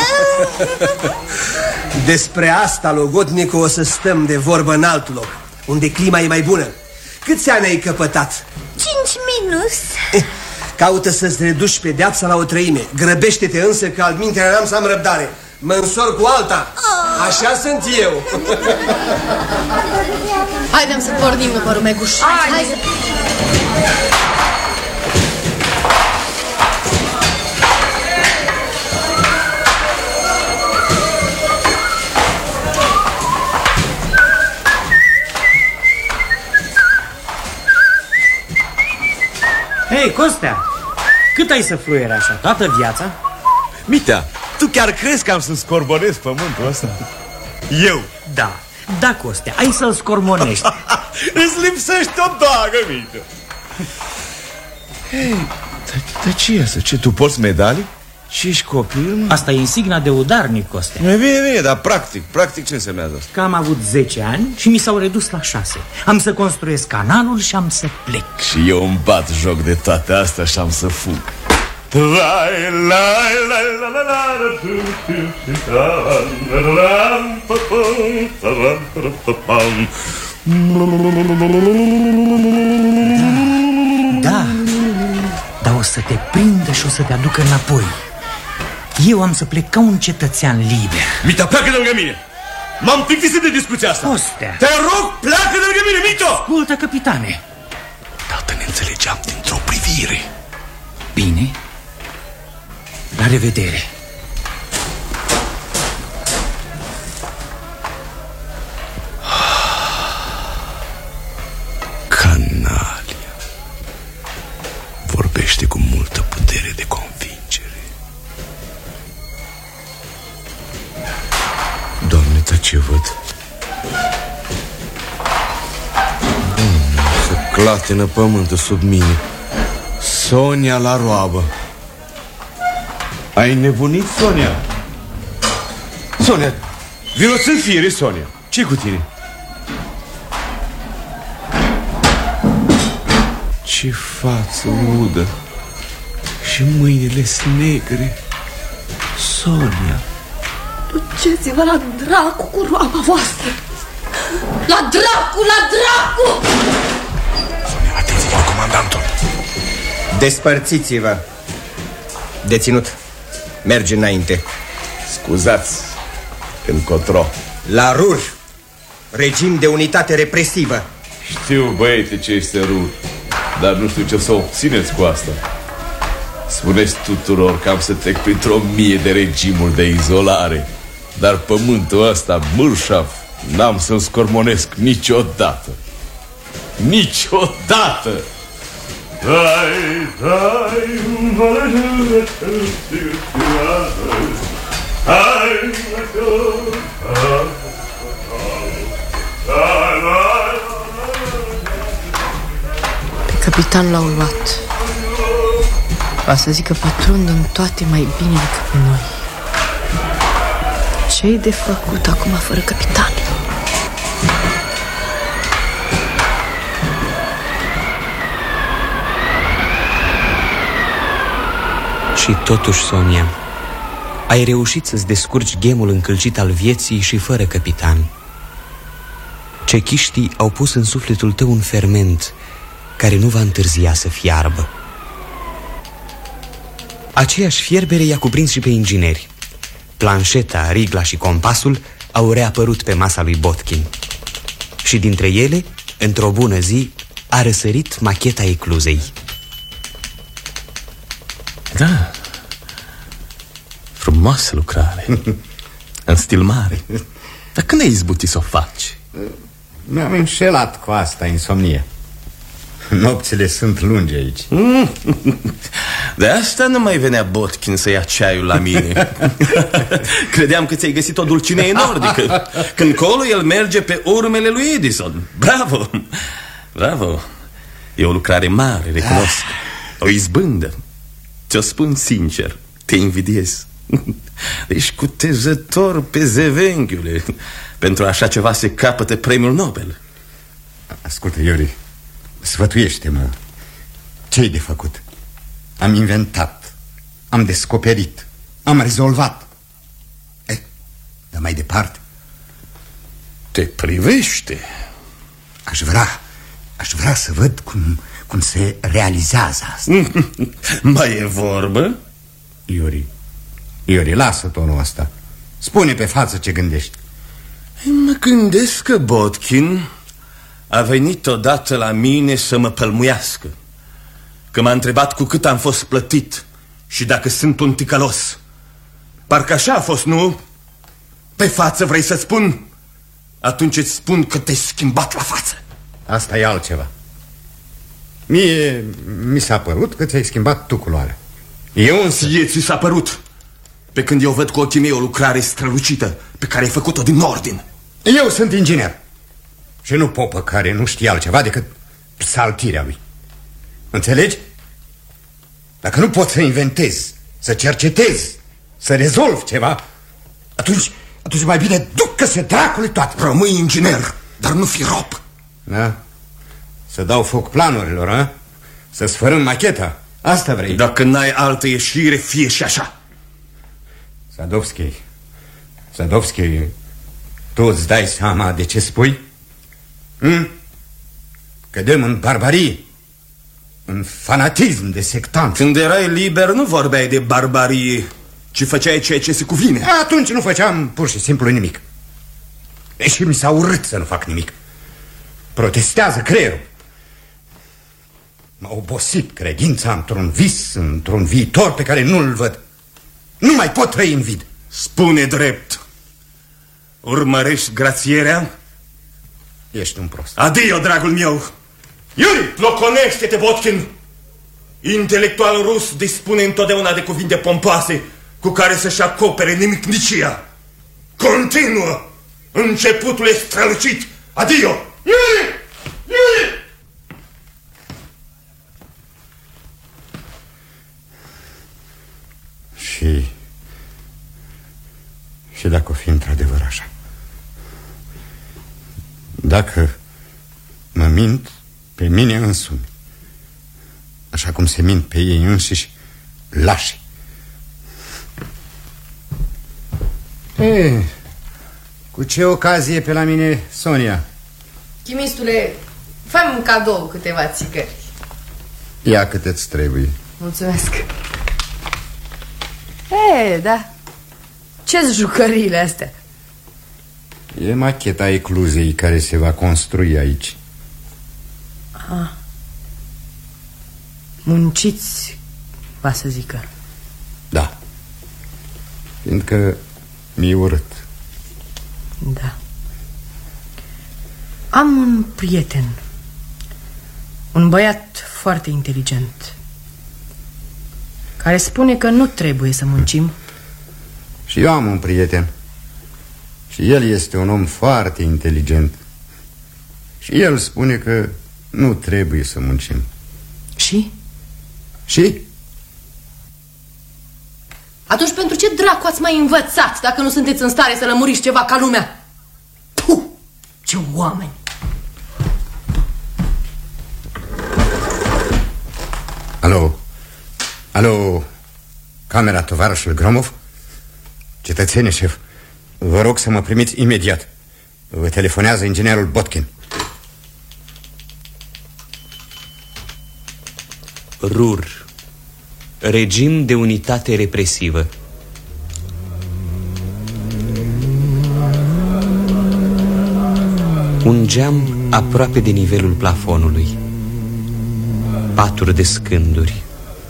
Despre asta, Logotnicu, o să stăm de vorbă în alt loc, unde clima e mai bună. Câți ani ai căpătat? 5 minus. Caută să-ți reduci pedeapsa la o treime. Grăbește-te însă, că altminteri n-am să am răbdare. Mă însor cu alta. Așa sunt eu. Haidem să pornim după rumeguș. Hai să... Hei, Costea, cât ai să fluieri așa, toată viața? Mitea, tu chiar crezi că am să scorbonez pământul ăsta? Eu? Da, Costea, ai să-l scormonești. Îți lipsește o dagă, Mitea. Hei, dar ce e asta? Ce, tu porți medalii? Și ești copil? Asta e insigna de udarnic, Costea. Bine, dar practic ce însemnează asta? Că am avut 10 ani și mi s-au redus la 6. Am să construiesc canalul și am să plec. Și eu îmi bat joc de toate astea și am să fug. Da, dar o să te prindă și o să te aducă înapoi. Eu am să plec ca un cetățean liber. Mita, pleacă de lângă mine! M-am plictisit de discuția asta. Costea, te rog, pleacă de lângă mine, Mito! Ascultă, capitane. Dată ne înțelegeam dintr-o privire. Bine. La revedere. Canalia vorbește cu multă putere de convingere. Doamne, dar ce văd? Se clatină pământul sub mine. Sonia la roabă. Ai nebunit, Sonia? Sonia, vino să fire, Sonia. Ce-i cu tine? Ce față udă și mâinile negre. Sonia, duceți-vă la dracu cu roaba voastră. La dracu, la dracu! Sonia, atenție, vă comandantul. Despărțiți-vă. Deținut, merge înainte. Scuzați, încotro. La RUR, regim de unitate represivă. Știu, băiete, ce este RUR, dar nu știu ce să obțineți cu asta. Spuneți tuturor că am să trec printr-o 1000 de regimuri de izolare, dar pământul ăsta, mârșav, n-am să-l scormonesc niciodată. Niciodată! Capitan l-au luat. Va să zic că pătrund în toate mai bine decât noi. Ce-i de făcut acum fără capitan? Și totuși, Sonia, ai reușit să-ți descurci ghemul încălcit al vieții și fără capitan. Cechiștii au pus în sufletul tău un ferment care nu va întârzia să fiarbă. Aceeași fierbere i-a cuprins și pe ingineri. Planșeta, rigla și compasul au reapărut pe masa lui Botkin. Și dintre ele, într-o bună zi, a răsărit macheta ecluzei. Da, frumoasă lucrare. În stil mare. Dar când ai izbutit să o faci? Mi-am înșelat cu asta, insomnie. Nopțile sunt lungi aici. De asta nu mai venea Botkin să ia ceaiul la mine. Credeam că ți-ai găsit o dulcinee nordică. Când colo el merge pe urmele lui Edison. Bravo! Bravo! E o lucrare mare, recunosc. O izbândă. Ți-o spun sincer, te invidiez. Ești cutezător pe zevenghiule. Pentru așa ceva se capătă premiul Nobel. Ascultă, Iuri, sfătuiește-mă. Ce-i de făcut? Am inventat, am descoperit, am rezolvat. Dar mai departe? Te privește. Aș vrea să văd cum se realizează asta. Mai e vorbă? Iuri, lasă tonul ăsta. Spune pe față ce gândești. Mă gândesc că Botkin a venit odată la mine să mă pălmuiască. Că m-a întrebat cu cât am fost plătit și dacă sunt un ticălos. Parcă așa a fost, nu? Pe față vrei să spun? Atunci îți spun că te-ai schimbat la față. Asta e altceva. Mie mi s-a părut că ți-ai schimbat tu culoarea. Eu însă... Ție ți s-a părut. Pe când eu văd cu ochii mei o lucrare strălucită pe care ai făcut-o din ordin. Eu sunt inginer și nu popă care nu știe altceva decât psaltirea lui. Înțelegi? Dacă nu poți să inventezi, să cercetezi, să rezolvi ceva, atunci mai bine ducă-se dracului toate. Rămâi inginer, dar nu fi rob. Da? Să dau foc planurilor, a? Să sfărâm macheta. Asta vrei? Dacă n-ai altă ieșire, fie și așa. Sadovski, tu îți dai seama de ce spui? Cădem în barbarie, în fanatism de sectant. Când erai liber nu vorbeai de barbarie, ci făceai ceea ce se cuvine. Atunci nu făceam pur și simplu nimic. Și mi s-a urât să nu fac nimic. Protestează creierul. M-a obosit credința într-un vis, într-un viitor pe care nu-l văd. Nu mai pot trăi în vid. Spune drept. Urmărești grațierea? Ești un prost. Adio, dragul meu. Iuri! Loconește-te, Botkin. Intelectualul rus dispune întotdeauna de cuvinte pompoase cu care să-și acopere nimicnicia. Continuă. Începutul e strălucit. Adio. Iuri! Iuri! Și dacă o fi într-adevăr așa, dacă mă mint pe mine însumi, așa cum se mint pe ei înșiși lași. Cu ce ocazie pe la mine, Sonia? Chimistule, fă-mi un cadou, câteva țigări. Ia cât îți trebuie. Mulțumesc. Da. Ce-s jucăriile astea? E macheta ecluzei care se va construi aici. Munciți va să zică. Da. Fiindcă mi-e urât. Da. Am un prieten, un băiat foarte inteligent, care spune că nu trebuie să muncim. Și eu am un prieten. Și el este un om foarte inteligent. Și el spune că nu trebuie să muncim. Și? Și? Atunci pentru ce dracu ați mai învățat dacă nu sunteți în stare să lămuriți ceva ca lumea? Puh, ce oameni! Alo? Alo? Camera tovarășului Gromov? Cetățene, șef, vă rog să mă primiți imediat. Vă telefonează inginerul Botkin. RUR, regim de unitate represivă. Un geam aproape de nivelul plafonului, paturi de scânduri.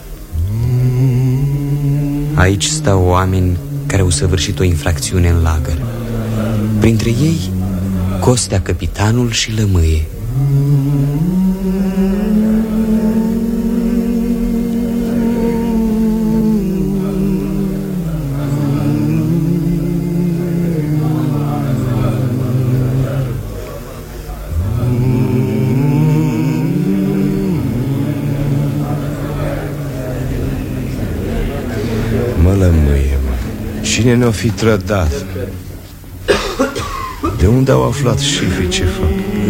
Aici stau oameni care au săvârșit o infracțiune în lagăr. Printre ei, Costea capitanul și Lămâie. Cine ne-o fi trădat? De unde au aflat șifrii ce fac?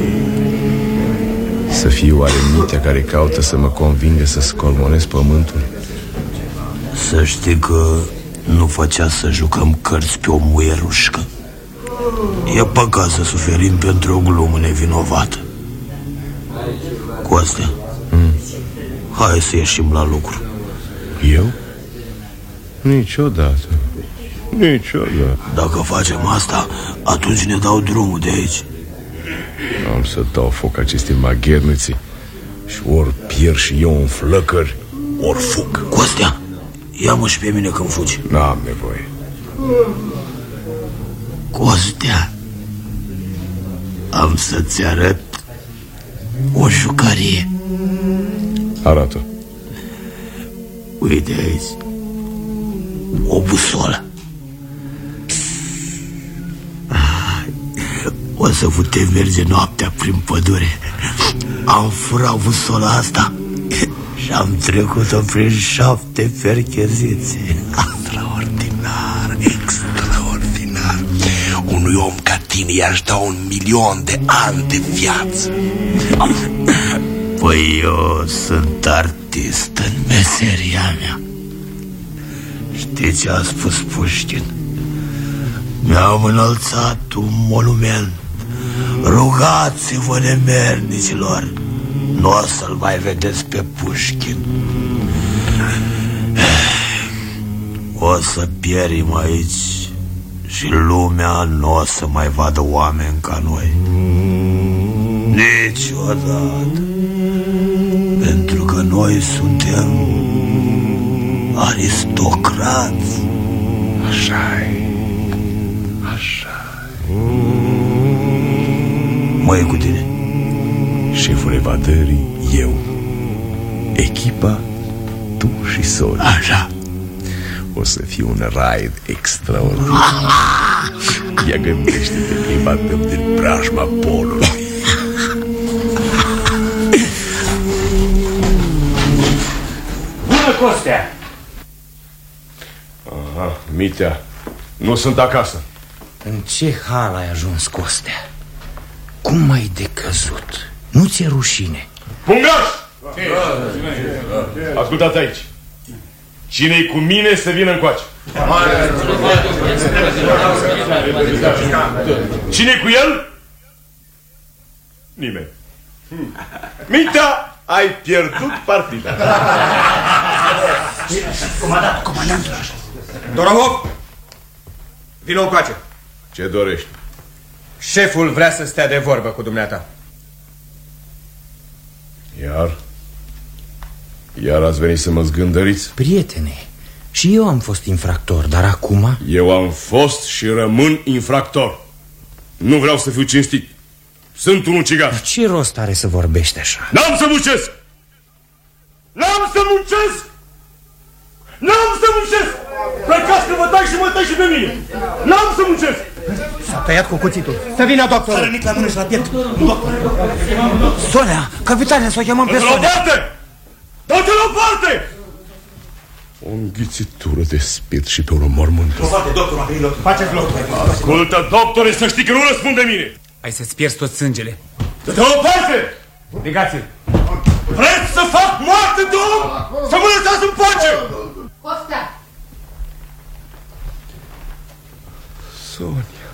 Să fie oare mintea care caută să mă convingă să scolmonesc pământul? Să știi că nu făcea să jucăm cărți pe o muierușcă. E păcat să suferim pentru o glumă nevinovată. Costea, hai să ieșim la lucru. Eu? Niciodată. Niciodată. Dacă facem asta, atunci ne dau drumul de aici. Am să dau foc aceste magherniții și ori pierd și eu în flăcări, ori fug. Costea, ia-mă și pe mine când fugi. N-am nevoie. Costea, am să-ți arăt o jucărie. Arată. Uite aici, o busolă. O să putem merge noaptea prin pădure. Am furat busola asta și am trecut-o prin 7 percheziții. Extraordinar, extraordinar. Unui om ca tine i-aș da 1.000.000 de ani de viață. Păi eu sunt artist în meseria mea. Știi ce a spus Pușkin? Mi-am înălțat un monument. Rugați-vă nemernicilor, nu o să-l mai vedeți pe Pușkin. O să pierim aici și lumea nu o să mai vadă oameni ca noi niciodată. Pentru că noi suntem aristocrați. Așa-i. Așa-i. Măi cu tine. Șeful evadării, eu. Echipa, tu și Soli. Așa. O să fie un raid extraordinar. Ia gândește-te că îi batem din preajma polului. Bună, Costea! Aha, Mitea, nu sunt acasă. În ce hal ai ajuns, Costea? Cum ai decăzut? Nu ți-e rușine? Pungaș! Ascultați aici. Cine-i cu mine să vină încoace? Cine-i cu el? Nimeni. Mitea, ai pierdut partida. Comandantul. Doromov, vină încoace. Ce dorești? Șeful vrea să stea de vorbă cu dumneata. Iar? Iar ați venit să mă zgândăriți? Prietene, și eu am fost infractor, dar acum... Eu am fost și rămân infractor. Nu vreau să fiu cinstit. Sunt un ucigaș. Ce rost are să vorbești așa? N-am să muncesc! N-am să muncesc! N-am să muncesc! Plecați că vă tai și mă tai și pe mine! N-am să muncesc! S-a tăiat cu cuțitul. Să vină doctorul. S-a rănit la mână și la piept. Doctor. Sonia, capitane, să o chemăm pe Sonia. La o parte! Dă-te la o parte! O înghițitură de spirit și pe un mormânt. Doctor, faceți loc. Ascultă, doctore, să știi că nu răspund de mine. Ai să-ți pierzi tot sângele. Dă-te la o parte! Legați-l. Vreți să fac moarte de om? Să mă lăsați în pace! Pofta! Sonia.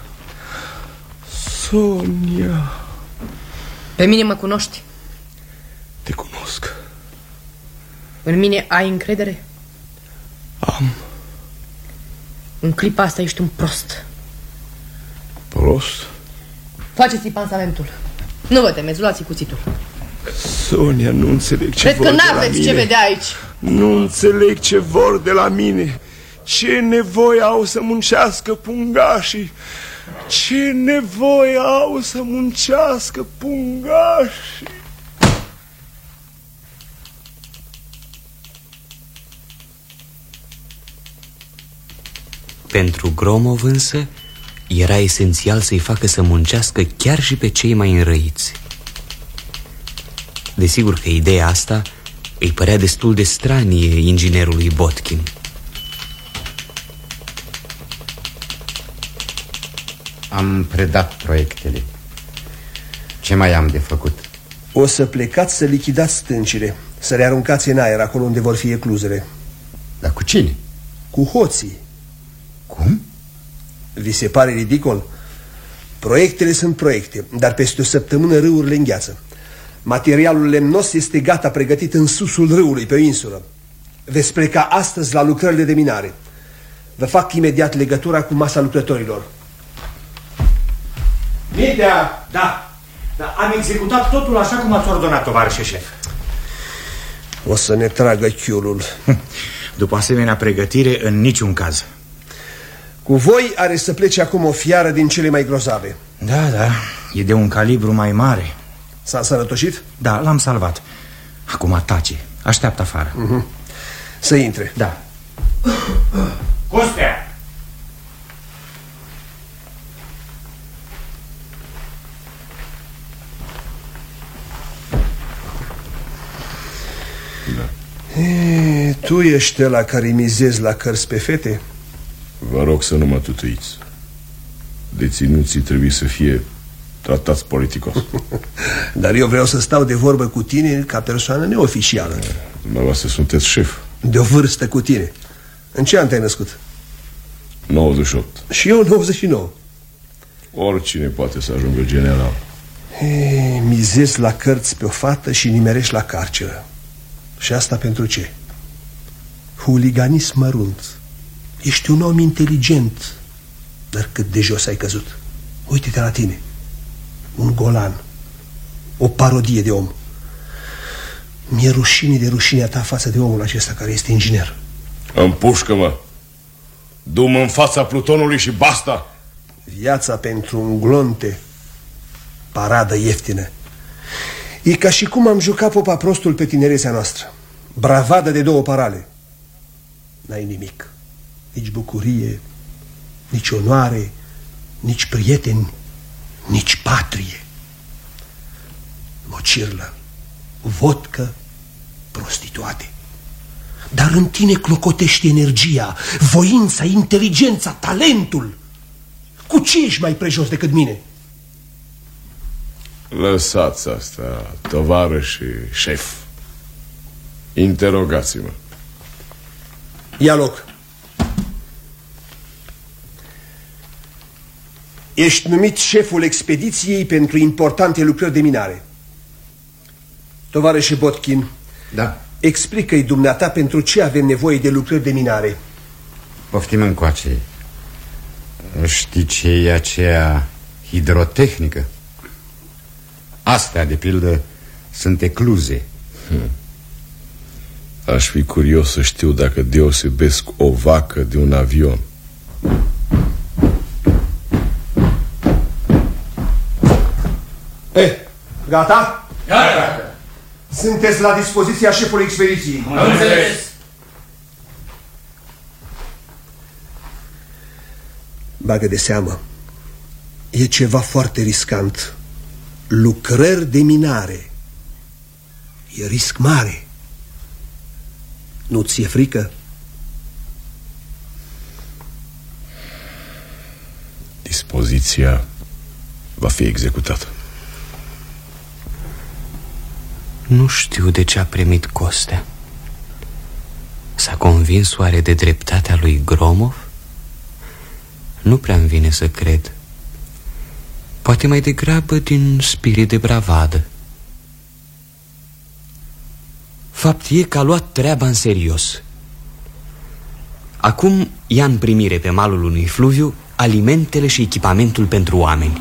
Sonia. Pe mine mă cunoști? Te cunosc. În mine ai încredere? Am. În clipa asta ești un prost. Prost? Faceți-i pansamentul. Nu vă temeți, luați-i cuțitul. Sonia, nu înțeleg ce Cred vor că de la n-aveți mine. ce vedea aici. Nu înțeleg ce vor de la mine. Ce nevoie au să muncească pungașii? Ce nevoie au să muncească pungașii? Pentru Gromov însă era esențial să-i facă să muncească chiar și pe cei mai înrăiți. Desigur că ideea asta îi părea destul de stranie inginerului Botkin. Am predat proiectele. Ce mai am de făcut? O să plecați să lichidați stâncile, să le aruncați în aer acolo unde vor fi ecluzele. Dar cu cine? Cu hoții. Cum? Vi se pare ridicol? Proiectele sunt proiecte, dar peste o săptămână râurile îngheață. Materialul lemnos este gata, pregătit în susul râului, pe o insulă. Veți pleca astăzi la lucrările de minare. Vă fac imediat legătura cu masa lucrătorilor. Mintea! Da. Am executat totul așa cum ați ordonat, tovarășe șef. O să ne tragă chiulul. După asemenea pregătire, în niciun caz. Cu voi are să plece acum o fiară din cele mai grozave. Da, e de un calibru mai mare. S-a însănătoșit? Da, l-am salvat. Acum tace, așteaptă afară. Să intre. Da. Costea! Tu ești ăla care mizezi la cărți pe fete? Vă rog să nu mă tutuiți. Deținuții trebuie să fie tratați politicos. Dar eu vreau să stau de vorbă cu tine ca persoană neoficială. Dumneavoastră sunteți șef. De o vârstă cu tine. În ce an te-ai născut? 98. Și eu 99. Oricine poate să ajungă general. Mizezi la cărți pe o fată și nimerești la carceră. Și asta pentru ce? Huliganism mărunt. Ești un om inteligent, dar cât de jos ai căzut. Uite-te la tine. Un golan. O parodie de om. Mi-e rușine de rușinea ta față de omul acesta care este inginer. Împușcă-mă. Du-mă în fața Plutonului și basta. Viața pentru un glonte. Paradă ieftină. E ca și cum am jucat popa prostul pe tinerețea noastră. Bravadă de două parale. N-ai nimic. Nici bucurie, nici onoare, nici prieteni, nici patrie. Mocirlă, vodcă, prostituate. Dar în tine clocotește energia, voința, inteligența, talentul. Cu ce ești mai prejos decât mine? Lăsați asta, tovarăși șef. Interogați-mă. Ia loc. Ești numit șeful expediției pentru importante lucrări de minare. Tovarășe Botkin. Da. Explică-i dumneata pentru ce avem nevoie de lucrări de minare. Poftim încoace. Știi ce e aceea hidrotehnică? Astea, de pildă, sunt ecluze. Aș fi curios să știu dacă deosebesc o vacă de un avion. Gata? Gata. Sunteți la dispoziția șefului expediției. Am înțeles. Bagă de seamă. E ceva foarte riscant. Lucrări de minare. E risc mare. Nu ți-e frică? Dispoziția va fi executată. Nu știu de ce a primit Costea. S-a convins oare de dreptatea lui Gromov? Nu prea-mi vine să cred. Poate mai degrabă din spirit de bravadă. Fapt e că a luat treaba în serios. Acum ia în primire pe malul unui fluviu alimentele și echipamentul pentru oameni.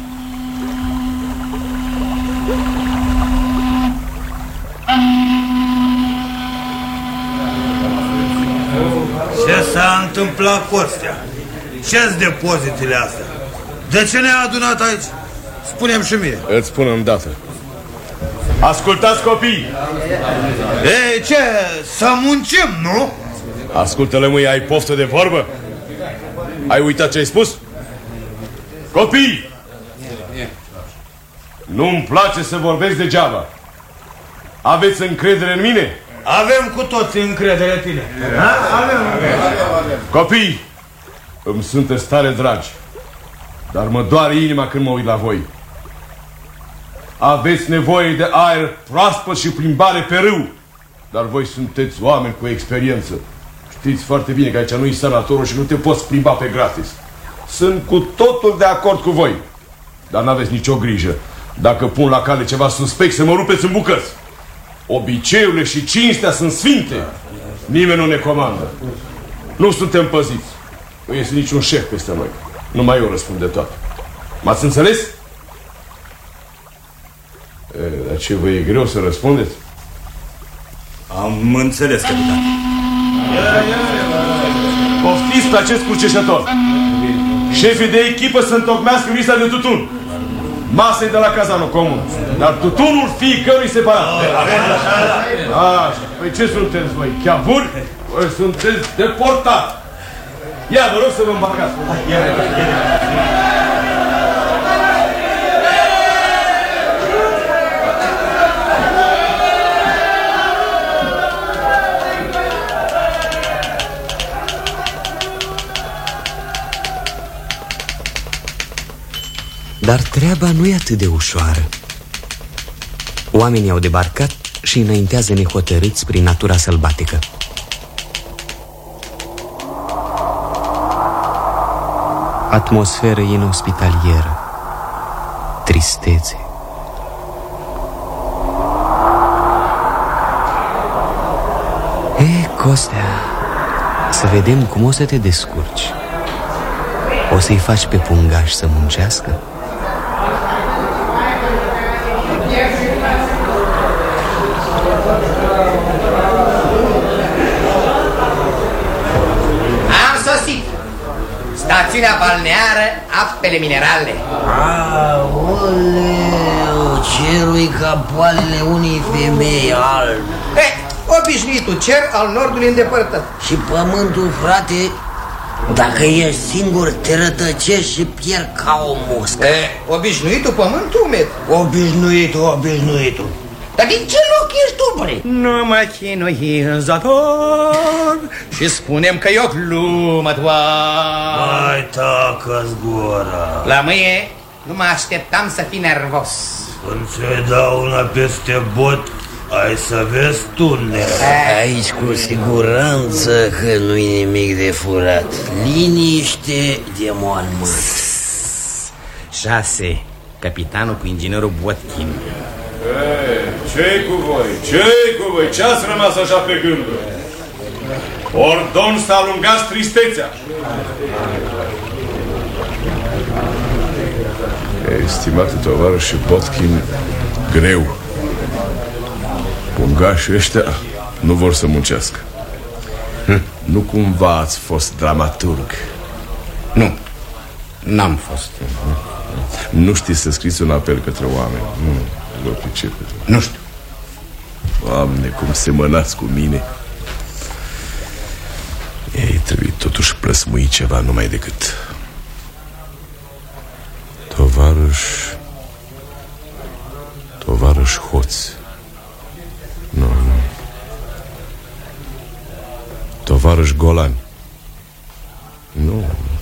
Ce s-a întâmplat, Costea? Ce-s depozitele astea? De ce ne-a adunat aici? Spune-mi și mie. Îți spun îndată. Ascultați, copii! Ei, ce? Să muncim, nu? Ascultă, lămâie, ai poftă de vorbă? Ai uitat ce ai spus? Copii! Nu-mi place să vorbesc degeaba. Aveți încredere în mine? Avem cu toți încredere în tine. Avem. Copii, îmi sunteți tare dragi, dar mă doare inima când mă uit la voi. Aveți nevoie de aer proaspăt și plimbare pe râu, dar voi sunteți oameni cu experiență. Știți foarte bine că aici nu-i sanatorul și nu te poți plimba pe gratis. Sunt cu totul de acord cu voi, dar n-aveți nicio grijă. Dacă pun la cale ceva suspect, să mă rupeți în bucăți. Obiceiurile și cinstea sunt sfinte. Nimeni nu ne comandă. Nu suntem păziți. Nu este niciun șef peste noi. Numai eu răspund de toate. M-ați înțeles? Dar ce, vă e greu să răspundeți? Am înțeles, capitan. Poftiți pe acest cruceșător. Șefii de echipă să întocmească lista de tutun. Masa e de la cazanul comun, dar tutunul fiecărui separat. Așa. Păi ce sunteți voi? Chiaburi? Voi sunteți deportați. Ia, vă rog să vă îmbarcați. Dar treaba nu e atât de ușoară. Oamenii au debarcat și înaintează nehotărâți prin natura sălbatică. Atmosferă inospitalieră, tristețe. Costea, să vedem cum o să te descurci. O să-i faci pe pungaș să muncească? Am sosit. Stațiunea balneară, apele minerale. Aoleu, cerul-i ca poalele unei femei albe. Obișnuitul cer al nordului îndepărtat. Și pământul, frate, dacă ești singur, te rătăcești și pierd ca o moscă. Obișnuitul pământ umed. Obișnuitul. Dar din ce loc ești tu, bre? Nu mă chinui în zator și spunem că e o glumă doar. Mai tacă-ți gura. La mâie nu mă așteptam să fii nervos. Când-ți dau una peste bot, ai să vezi tu, Aici cu siguranță că nu-i nimic de furat. Liniște de mormânt. 6. Capitanul cu inginerul Botkin. Ce-i cu voi? Ce-i cu voi? Ce-ați rămas așa pe gânduri? Ordon să alungați tristețea. Estimate tovarăș Botkin, greu. Pungașii ăștia Nu vor să muncească. Nu cumva ați fost dramaturg? Nu, n-am fost. Nu știți să scriți un apel către oameni? Nu vă pricepeți. Nu știu. Doamne, cum semănați cu mine. Ei, trebuie totuși plăsmui ceva, numai decât Tovarăș hoț. Nu. Tovarăș golan. Nu.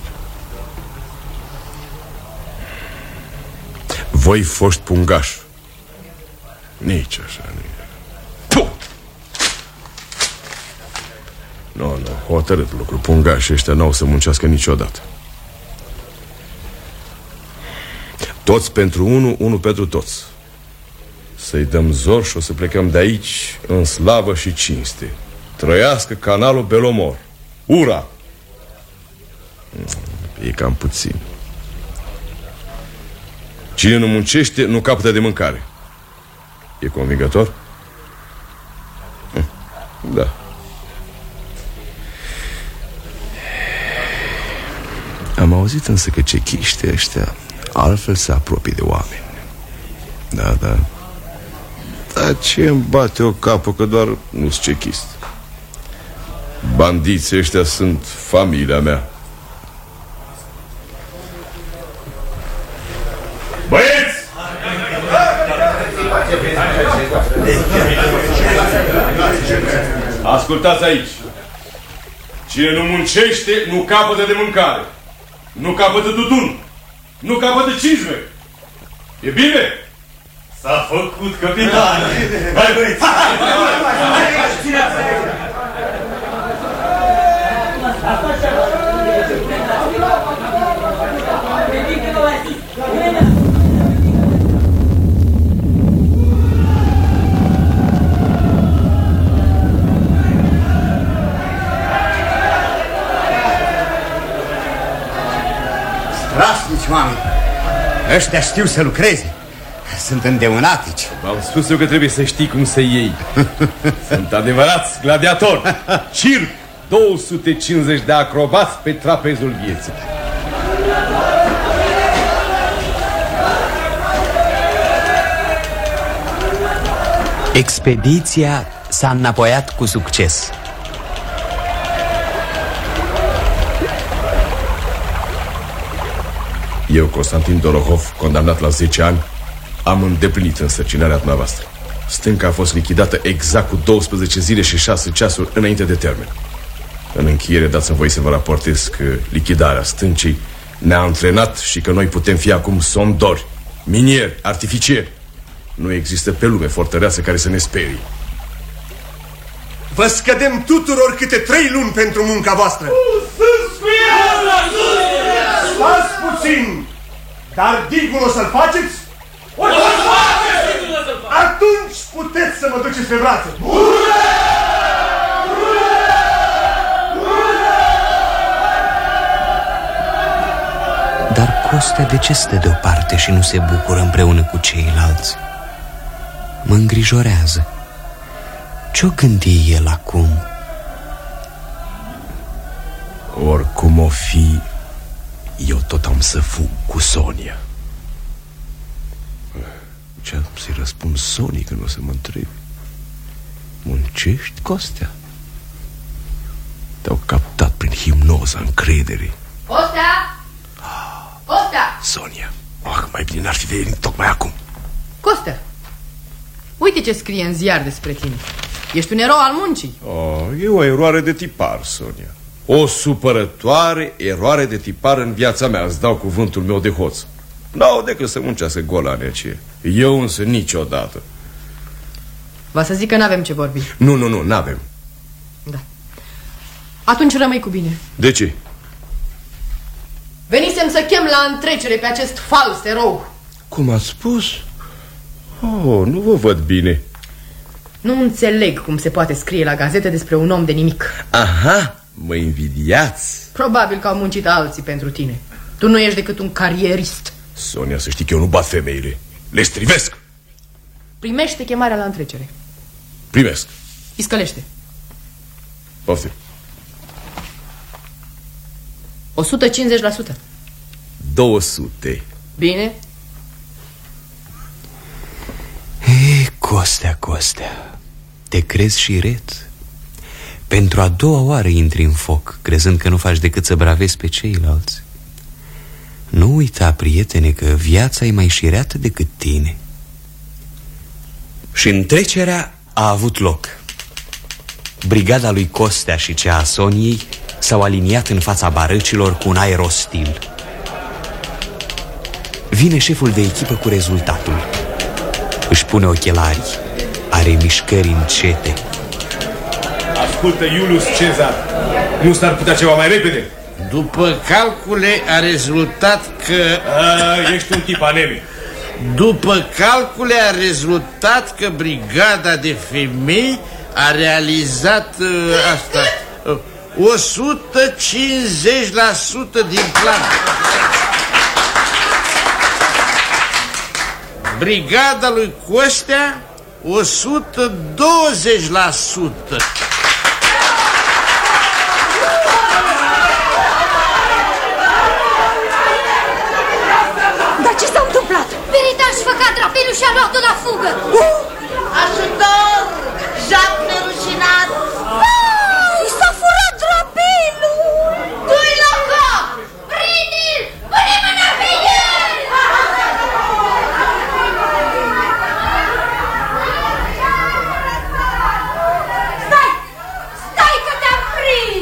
Voi foști pungaș. Nici așa. Puh! Nu, hotărât lucru. Pungașii ăștia n-au să muncească niciodată. Toți pentru unul, unul pentru toți. Să-i dăm zor și o să plecăm de aici în slavă și cinste. Trăiască canalul Belomor. Ura! E cam puțin. Cine nu muncește, nu capătă de mâncare. E convingător? Da. Am auzit însă că cechiștii ăștia altfel se apropie de oameni. Da. Dar ce îmi bate o capă că doar nu-s chechist. Bandiții ăștia sunt familia mea. Băieți! Ascultați aici. Cine nu muncește, nu capătă de mâncare. Nu capătă tutun. Nu capătă cizme. E bine? S-a făcut, capitan. Hai, băieți! Strasnici oameni. Ăștia știu să lucreze. Sunt îndemânatici. V-am spus eu că trebuie să știi cum să iei. Sunt adevărați gladiatori. Circ, 250 de acrobați pe trapezul vieții. Expediția s-a înapoiat cu succes. Eu, Constantin Dorohov, condamnat la 10 ani, am îndeplinit însărcinarea dumneavoastră. Stânca a fost lichidată exact cu 12 zile și 6 ceasuri înainte de termen. În încheiere dați-mi voi să vă raportez că lichidarea stâncii ne-a antrenat și că noi putem fi acum sondori, minieri, artificieri. Nu există pe lume fortăreață care să ne sperie. Vă scădem tuturor câte 3 luni pentru munca voastră. Stați puțin! Dar digul o să-l faceți? O să-l faceți! Atunci puteți să mă duceți pe brațe! Dar Costea de ce stă deoparte și nu se bucură împreună cu ceilalți? Mă îngrijorează. Ce-o gândi el acum? Oricum o fi, eu tot am să fug cu Sonia. Ce am să-i răspund Sonii când o să mă întrebi? Muncești, Costea? Te-au captat prin hipnoza încrederii. Costea! Costea! Sonia, mai bine n-ar fi venit tocmai acum. Costea, uite ce scrie în ziar despre tine. Ești un erou al muncii. E o eroare de tipar, Sonia. O supărătoare eroare de tipar în viața mea. Îți dau cuvântul meu de hoț. N-au decât să muncească golanii aceia. Eu însă niciodată. Va să zic că n-avem ce vorbi. Nu, n-avem. Da. Atunci rămâi cu bine. De ce? Venisem să chem la întrecere pe acest fals erou. Cum ați spus? Nu vă văd bine. Nu înțeleg cum se poate scrie la gazete despre un om de nimic. Aha, mă invidiați. Probabil că au muncit alții pentru tine. Tu nu ești decât un carierist. Sonia, să știi că eu nu bat femeile. Le strivesc. Primește chemarea la întrecere. Primesc. Iscălește. Poftim. 150%. 200. Bine? Costea, te crezi și ret? Pentru a doua oară intri în foc, crezând că nu faci decât să bravezi pe ceilalți. Nu uita, prietene, că viața e mai șireată decât tine. Și întrecerea a avut loc. Brigada lui Costea și cea a Soniei s-au aliniat în fața barăcilor cu un aer ostil. Vine șeful de echipă cu rezultatul. Își pune ochelarii. Are mișcări încete. Ascultă, Iulius Cezar, nu s-ar putea ceva mai repede? După calcule a rezultat că... Ești un tip anemic. După calcule a rezultat că brigada de femei a realizat asta 150% din plan. Brigada lui Costea 120%. Dar ce s-a întâmplat? Veritas făca drapelul și a luat-o la fugă. Ajutor! Jac nerușinat! I s-a furat drapelul! Du-i la cap! Prinde-l! Pune mâna pe el! Stai că te-am prins!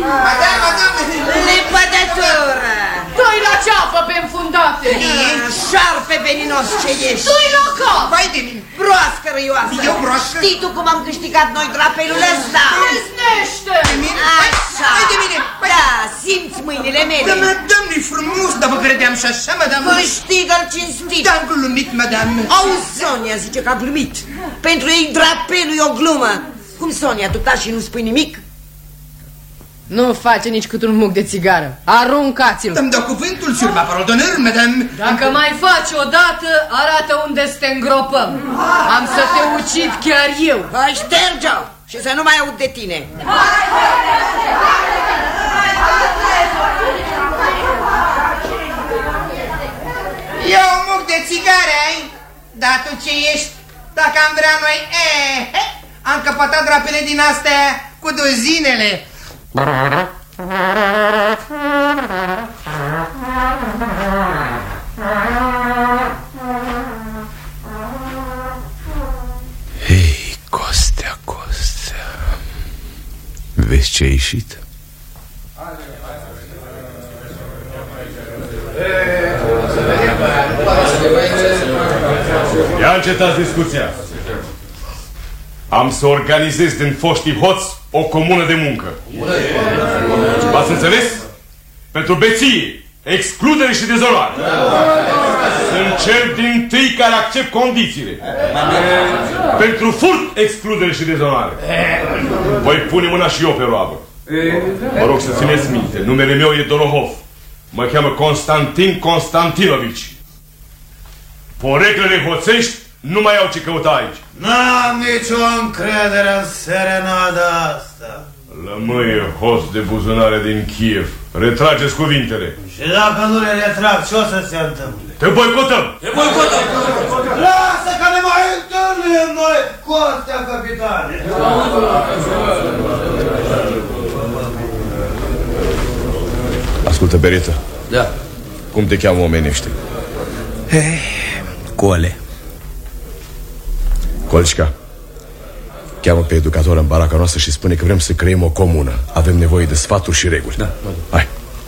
Lepădătură! Doi la ceapă pe înfundate! Șarpe veninos ce ești! Doi la cap! Vai de mine! Broască răioasă! Eu broască? Știi tu cum am câștigat noi drapelul ăsta? Trăznește! Așa! Vai de mine! Da, simți mâinile mele! Da, madame, e frumos, dar vă credeam și așa, madame. Câștigă-l cinstit! Da, am glumit, madame. Auzi, Sonia zice că a glumit. Pentru ei drapelul e o glumă. Cum, Sonia, tu taci și nu spui nimic? Nu face nici cât un muc de țigară. Aruncați-l! Îmi dau cuvântul sur ma parole d'honneur, madame. Dacă mai faci odată, arată unde să te îngropăm. Am să te ucid chiar eu. Hai, șterge-o și să nu mai aud de tine. Eu un muc de țigare ai? Dar tu ce ești? Dacă am vrea noi, am căpătat drapele din astea cu duzinele. Hei, Costea, vezi ce a ieșit? Ia încetați discuția. Am să organizez din foștii hoți o comună de muncă. V-ați înțeles? Pentru beție, excludere și dezolare. Sunt cel din tâi care accept condițiile. Pentru furt, excludere și dezolare. Voi pune mâna și eu pe roabă. Mă rog să țineți minte, numele meu e Dolohov. Mă cheamă Constantin Constantinovici. Poreclele hoțești nu mai au ce căuta aici. N-am nicio încredere în serenada asta. Lămâie, host de buzunare din Kiev. Retrageți cuvintele. Și dacă nu le retrag, ce o să se întâmple? Te boicotăm! Te boicotăm! Lasă că ne mai întâlnim noi, Costea, capitane! Ascultă, Bereta. Da. Cum te cheamă omenește? Cole. Colcica, cheamă pe educator în baraca noastră și spune că vrem să creăm o comună. Avem nevoie de sfaturi și reguli. Da. Hai.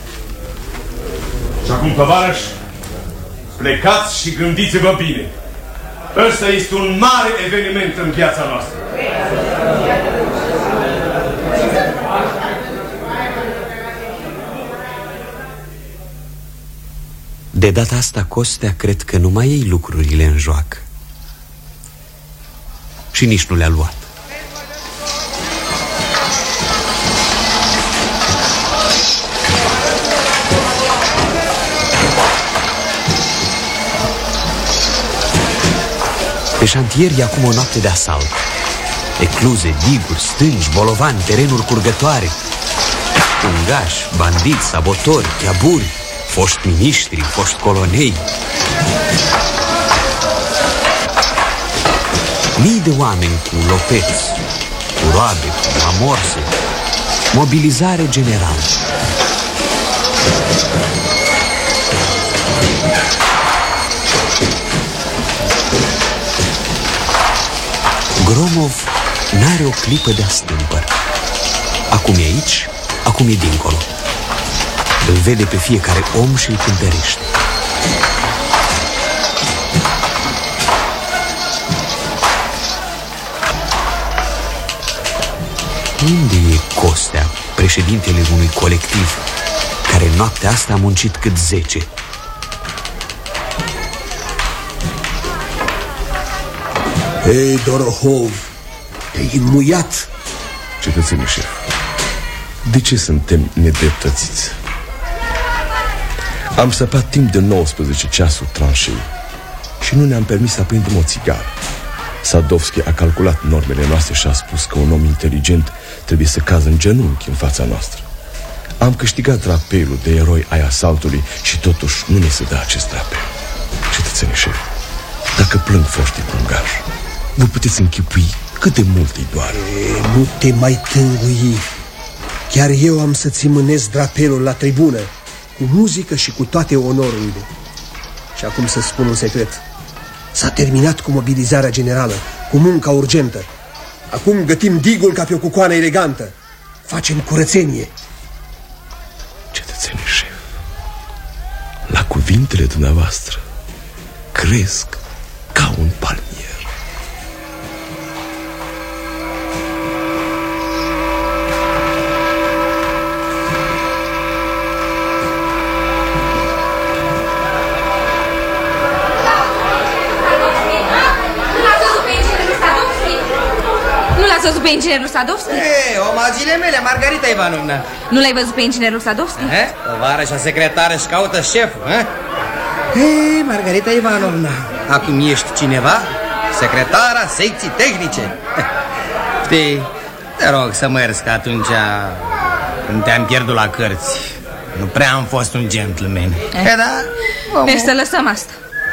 Și acum, tovarăși, plecați și gândiți-vă bine. Ăsta este un mare eveniment în viața noastră. De data asta, Costea, cred că nu mai iei lucrurile în joacă. Și nici nu le-a luat. Pe șantier e acum o noapte de asalt. Ecluze, diguri, stânci, bolovani, terenuri curgătoare, fungași, bandiți, sabotori, chiaburi, foști miniștri, foști colonei. Mii de oameni cu lopeți, cu roabe, cu amorse. Mobilizare generală. Gromov n-are o clipă de astâmpăr. Acum e aici, acum e dincolo. Îl vede pe fiecare om și îl cântărește. Unde e Costea, președintele unui colectiv, care noaptea asta a muncit cât 10? Hei, Dorohov, te-ai înmuiat. Cetățenii șef, de ce suntem nedreptățiți? Am săpat timp de 19 ceasuri tranșei și nu ne-am permis să aprindem o țigară. Sadovski a calculat normele noastre și a spus că un om inteligent trebuie să cază în genunchi în fața noastră. Am câștigat drapelul de eroi ai asaltului și totuși nu ne se dă acest drapel. Cetățenii șef, dacă plâng foștii pungași, vă puteți închipui cât de mult îi doare. Nu te mai tângui. Chiar eu am să-ți mânez drapelul la tribună, cu muzică și cu toate onorurile. Și acum să spun un secret. S-a terminat cu mobilizarea generală, cu munca urgentă. Acum gătim digul ca pe o cucoană elegantă. Facem curățenie. Cetățenii șef, la cuvintele dumneavoastră cresc ca un palmier. L-ați văzut pe inginerul Sadovski? Omagiile mele, Margarita Ivanovna. Nu l-ai văzut pe inginerul Sadovski? Tovarășa secretară își caută șeful, Margarita Ivanovna, acum ești cineva? Secretara secții tehnice. Știi, te rog să mă ierți că atunci când te-am pierdut la cărți nu prea am fost un gentleman. Da? Deci să lăsăm asta.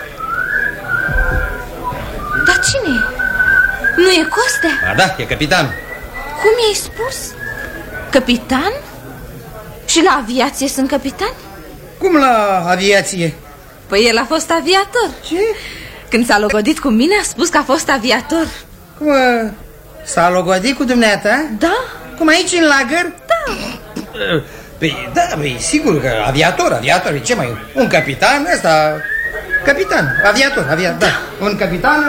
Dar cine e? Nu e Costea? Ba da, e capitan. Cum i-ai spus? Capitan? Și la aviație sunt capitani? Cum la aviație? Păi el a fost aviator. Ce? Când s-a logodit cu mine a spus că a fost aviator. Cum? S-a logodit cu dumneata? Da. Cum aici în lagăr? Da. Păi da, păi sigur că aviator, ce mai e? Un capitan, ăsta... Capitan, aviator, da. Un capitan...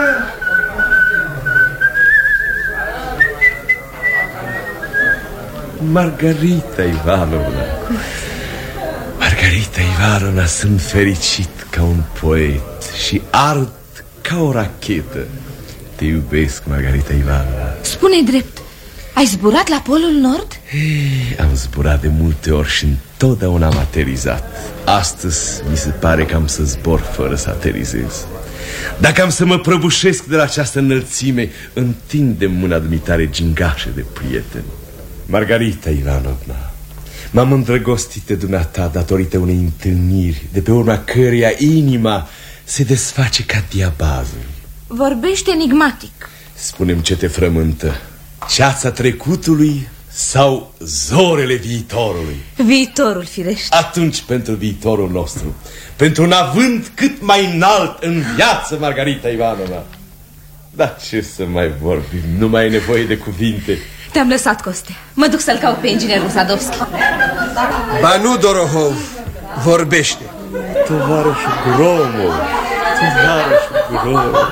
Margarita Ivanovna, Margarita Ivanovna, sunt fericit ca un poet și ard ca o rachetă. Te iubesc, Margarita Ivanovna. Spune drept, ai zburat la Polul Nord? Am zburat de multe ori și întotdeauna am aterizat. Astăzi mi se pare că am să zbor fără să aterizez. Dacă am să mă prăbușesc de la această înălțime, întinde mâna dumitare gingașe de prieten. Margarita Ivanovna, m-am îndrăgostit de dumneata datorită unei întâlniri, de pe urma căreia inima se desface ca diabazul. Vorbește enigmatic. Spune-mi ce te frământă, ceața trecutului sau zorele viitorului? Viitorul, firește. Atunci pentru viitorul nostru, pentru un avânt cât mai înalt în viață, Margarita Ivanovna. Dar ce să mai vorbim, nu mai e nevoie de cuvinte. Te-am lăsat, Costea. Mă duc să-l caut pe inginerul Sadovski. Ba nu, Dorohov, vorbește. Tovarășul Gromov, tovarășul Gromov.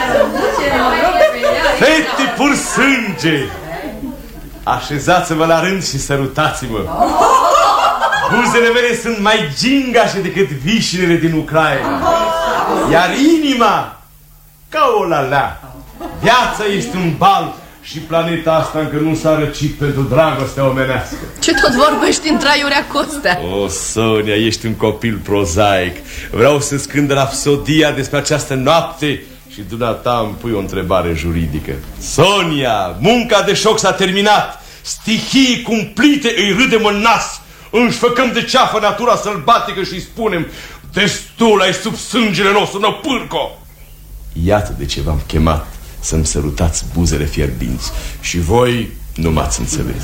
Fete pur sânge, așezați-vă la rând și sărutați-mă. Buzele mele sunt mai gingașe decât vișinele din Ucraina, iar inima ca o lalea. Viața este un bal și planeta asta încă nu s-a răcit pentru dragostea omenească. Ce tot vorbești în traiurea, Costea? O, Sonia, ești un copil prozaic. Vreau să-ți cânt rapsodia despre această noapte și și dumneata îmi pui o întrebare juridică. Sonia, munca de șoc s-a terminat. Stihii cumplite îi râdem în nas. Înșfăcăm de ceafă natura sălbatică și îi spunem: destul ai sub sângele nostru, năpârco. Iată de ce v-am chemat, să-mi sărutați buzele fierbinți. Și voi nu m-ați înțeles.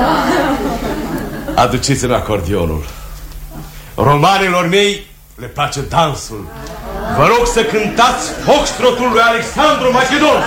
Aduceți-mi acordeonul. Romanilor mei le place dansul. Vă rog să cântați foxtrotul lui Alexandru Macedon.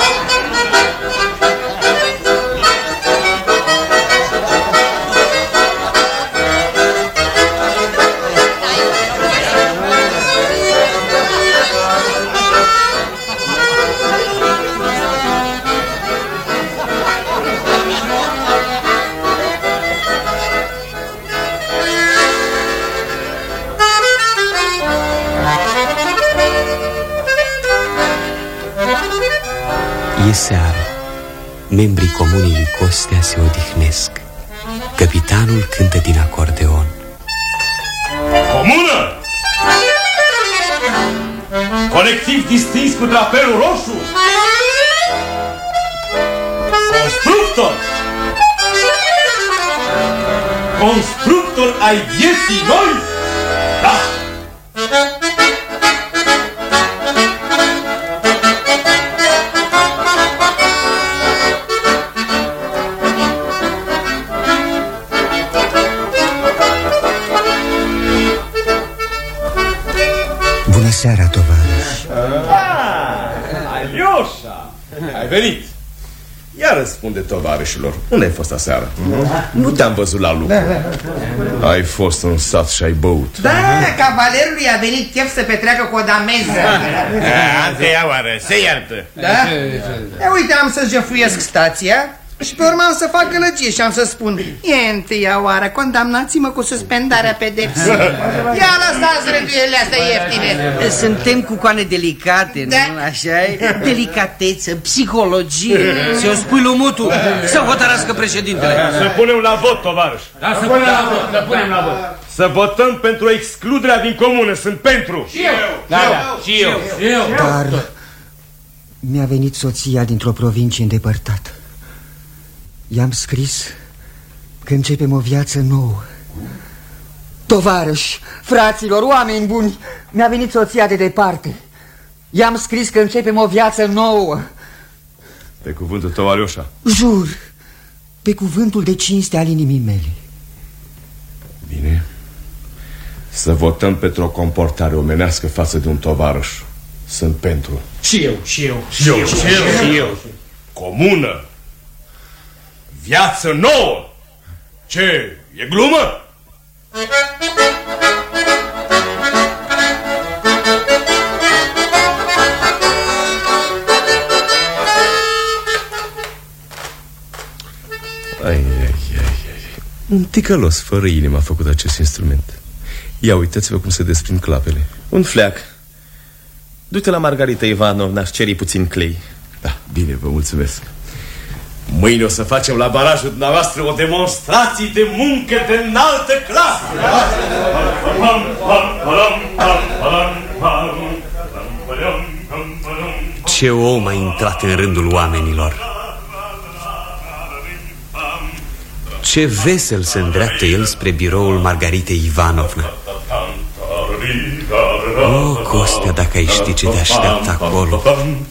E seară. Membrii comunii lui Costea se odihnesc. Capitanul cântă din acordeon. Comună! Colectiv distins cu drapelul roșu. Constructor! Constructor ai vieții noi? Da! Seara, tovarăș. Alioșa! Ai venit! Ia răspunde, tovarășilor, unde ai fost aseară? Nu te-am văzut la lucru. Ai fost în sat și ai băut. Da, cavalerului a venit chef să petreacă cu o dameză. A treia oară, se iartă. Da? Uite, am să jefuiesc stația și pe urmă am să fac gălăgie și am să spun: e întâia oară, condamnați-mă cu suspendarea pedepsei. Ia lăsați rânduielile astea ieftine. Suntem cu coane delicate, da. Nu? Așa-i? Delicateță, psihologie. Se-o spui lui Mutu să hotărască președintele. Să punem la vot, tovarăș. Da, să punem la vot, să punem la vot. Să votăm pentru excluderea din comună. Sunt pentru. Și eu. Da, și eu. Dar mi-a venit soția dintr-o provincie îndepărtată. I-am scris că începem o viață nouă. Tovarăși, fraților, oameni buni, mi-a venit soția de departe. I-am scris că începem o viață nouă. Pe cuvântul tău, Alioșa? Jur, pe cuvântul de cinste al inimii mele. Bine. Să votăm pentru o comportare omenească față de un tovarăș. Sunt pentru. Și eu. Și eu. Comună. Viață nouă! Ce? E glumă? Ai. Un ticălos fără inimă a făcut acest instrument. Ia uitați-vă cum se desprind clapele. Un fleac. Du-te la Margarita Ivanovna și ceri puțin clei. Da, bine, vă mulțumesc. Mâine o să facem la barajul dumneavoastră o demonstrație de muncă de înaltă clasă. Ce om a intrat în rândul oamenilor! Ce vesel se îndreaptă el spre biroul Margaritei Ivanovna. O, Costea, dacă ai ști ce te așteaptă acolo.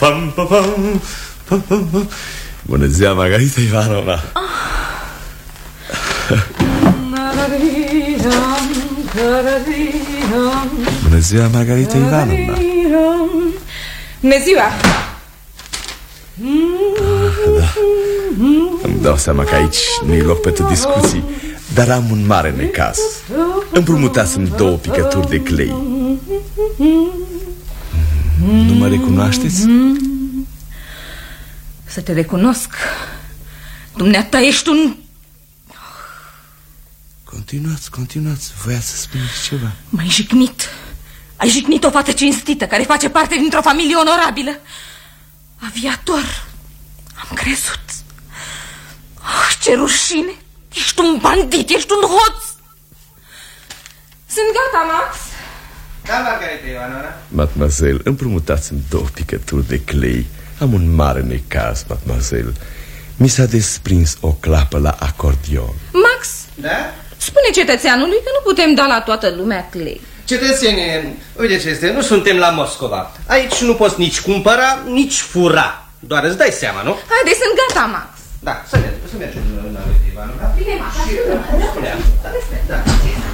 Bună ziua, Margarita Ivanovna. Bună ziua, Margarita Ivanovna. Bună ziua. Da. Îmi dau seama că aici nu-i loc pentru discuții, dar am un mare necaz. Împrumutați-mi 2 picături de clei. Nu mă recunoașteți? Să te recunosc. Dumneata ești un... Continuați, voiați să spuneți ceva. M-ai jignit. Ai jignit o fată cinstită care face parte dintr-o familie onorabilă. Aviator. Am crezut. Oh, ce rușine. Ești un bandit, ești un hoț. Sunt gata, Max. Da, Margareta Ivanovici. Mademoiselle, împrumutați-mi 2 picături de clei. Am un mare necaz, mademoiselle. Mi s-a desprins o clapă la acordion. Max, da? Spune cetățeanului că nu putem da la toată lumea clei. Cetățenie, uite ce este, nu suntem la Moscova. Aici nu poți nici cumpăra, nici fura. Doar îți dai seama, nu? Haide, sunt gata, Max. Da, să mergem la Ivanovici. Bine, Max, da.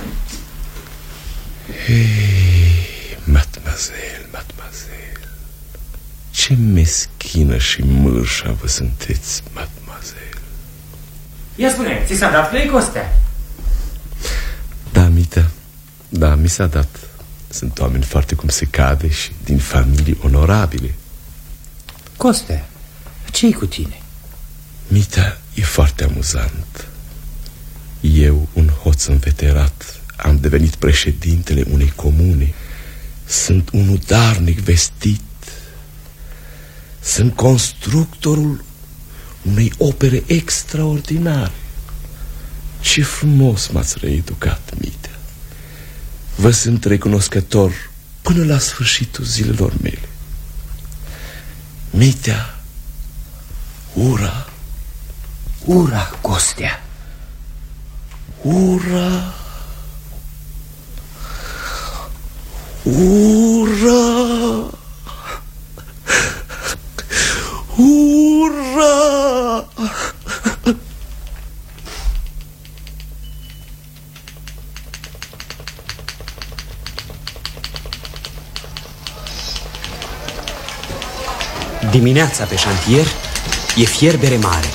Hei, mademoiselle, ce meschină și mârșa vă sunteți, mademoiselle. Ia spune, ți s-a dat clei, Costea? Da, Mita, da, mi s-a dat. Sunt oameni foarte cum se cade și din familii onorabile. Costea, ce-i cu tine? Mita, e foarte amuzant. Eu, un hoț înveterat, am devenit președintele unei comune. Sunt un udarnic vestit. Sunt constructorul unei opere extraordinare. Ce frumos m-ați reeducat, Mita. Vă sunt recunoscător până la sfârșitul zilelor mele. Mita, ura. Ura, Costea. Ura. Ura. Ura. Dimineața pe șantier e fierbere mare.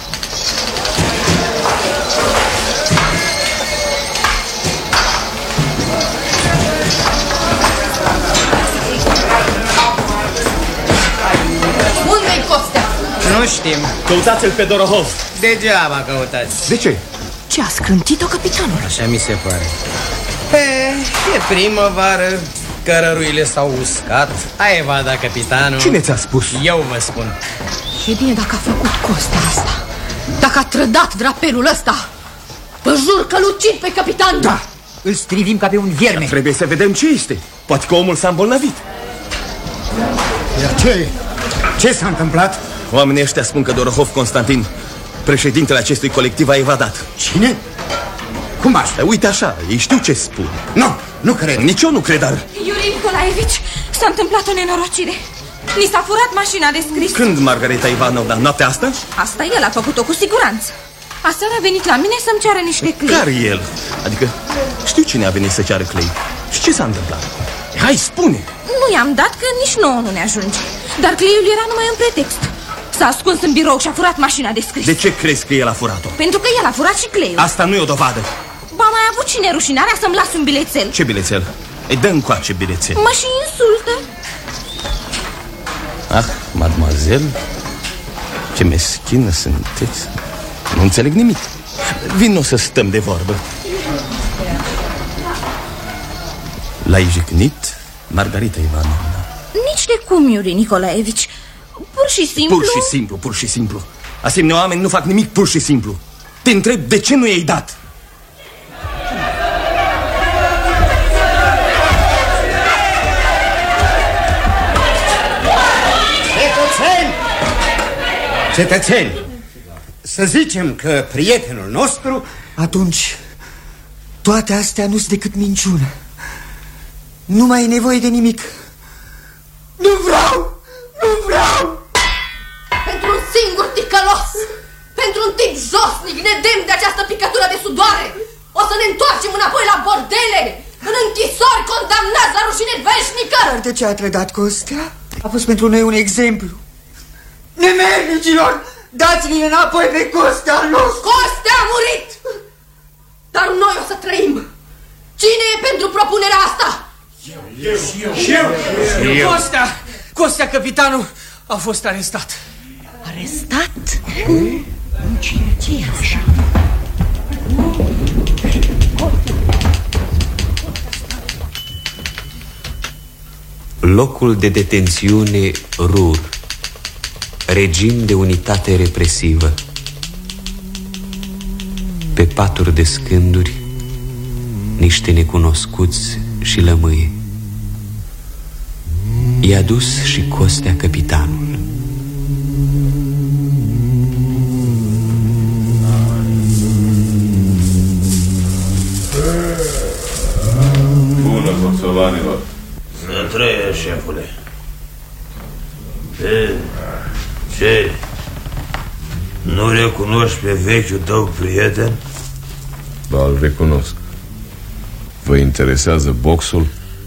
Unde-i Costea? Nu știm. Căutați-l pe Dorohov. Degeaba căutați. De ce? Ce a scrântit-o capitanul? Așa mi se pare. E primăvară, cărăruile s-au uscat. Hai, vada, capitanul. Cine ți-a spus? Eu vă spun. E bine dacă a făcut Costea asta. Dacă a trădat drapelul ăsta. Vă jur că-l ucid pe capitan. Da, îl strivim ca pe un vierme. Trebuie să vedem ce este. Poate că omul s-a îmbolnăvit. Iar ce s-a întâmplat? Oamenii ăștia spun că Dorohov Constantin, președintele acestui colectiv, a evadat. Cine? Cum asta? Uite așa, ei știu ce spun. Nu cred. Nici eu nu cred, dar... Iuri Nicolaevici, s-a întâmplat o nenorocire. Ni s-a furat mașina de scris. Când, Margareta Ivanovna? Noaptea asta? Asta el a făcut-o cu siguranță. Aseară a venit la mine să-mi ceară niște clei. Care el? Adică știu cine a venit să ceară clei. Și ce s-a întâmplat? Hai, spune. Nu i-am dat că nici nouă nu ne ajunge. Dar cleiul era numai un pretext. S-a ascuns în birou și a furat mașina de scris. De ce crezi că el a furat-o? Pentru că el a furat și cleiul. Asta nu e o dovadă. Ba mai avut și nerușinarea să-mi las un bilețel. Ce bilețel? Îi dă încoace bilețel. Mă și insultă. Ah, mademoiselle, ce meschină sunteți. Nu înțeleg nimic. Vino să stăm de vorbă. L-ai jignit, Margareta Ivanovna? Nici de cum, Iuri Nicolaevici. Pur și simplu... Pur și simplu. Asemenea oameni nu fac nimic pur și simplu. Te întreb de ce nu i-ai dat. Cetățeni, să zicem că prietenul nostru... Atunci, toate astea nu-s decât minciună. Nu mai e nevoie de nimic. Nu vreau! Pentru un singur ticălos, pentru un tip josnic, nedemn de această picătură de sudoare, o să ne întoarcem înapoi la bordele, în închisori, condamnați la rușine veșnică. Dar de ce a trădat Costea? A fost pentru noi un exemplu. Nemernicilor, dați-l înapoi pe Costea nostru. Costea a murit, dar noi o să trăim. Cine e pentru propunerea asta? Eu. Costea, capitanul, a fost arestat. Arestat? Ce e așa? Locul de detențiune Rur. Regim de unitate represivă. Pe paturi de scânduri, niște necunoscuți și lămâie. I-a dus și Costea căpitanul. Bună, boxolanilor! Să trăie, șefule. Ce? Nu recunoști pe vechiul tău prieten? Ba, îl recunosc. Vă interesează boxul?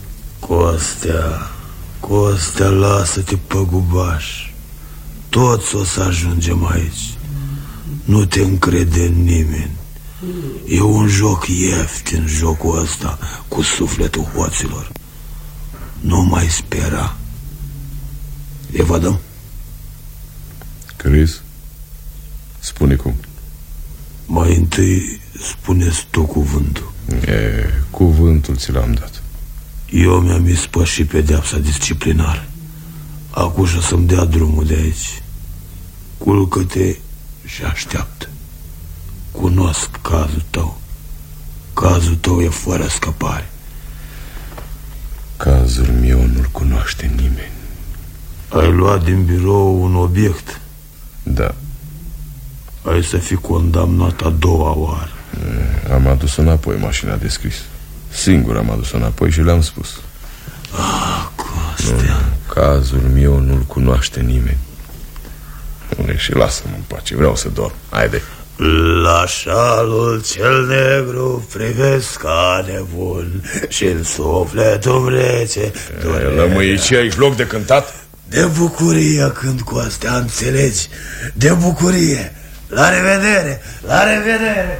Costea, lasă-te pe gubaș. Toți o să ajungem aici. Nu te încrede în nimeni. E un joc ieftin jocul ăsta cu sufletul hoților. Nu mai spera. Evadăm? Crezi? Spune cum. Mai întâi spune-ți tu cuvântul. Cuvântul ți l-am dat. Eu mi-am ispășit pedeapsa disciplinară. Acum o să-mi dea drumul de aici. Culcă-te și așteaptă. Cunosc cazul tău. Cazul tău e fără scăpare. Cazul meu nu-l cunoaște nimeni. Ai luat din birou un obiect? Da. Ai să fii condamnat a doua oară. Am adus înapoi mașina de scris. Singur am adus înapoi și le-am spus. Costea. Cazul meu nu-l cunoaște nimeni. Și lasă-mă în pace, vreau să dorm. Haide. La șalul cel negru privesc ca nebun și-n sufletul rece. Lămâici, ai loc de cântat? De bucurie când, Costea, înțelegi? De bucurie. La revedere, la revedere.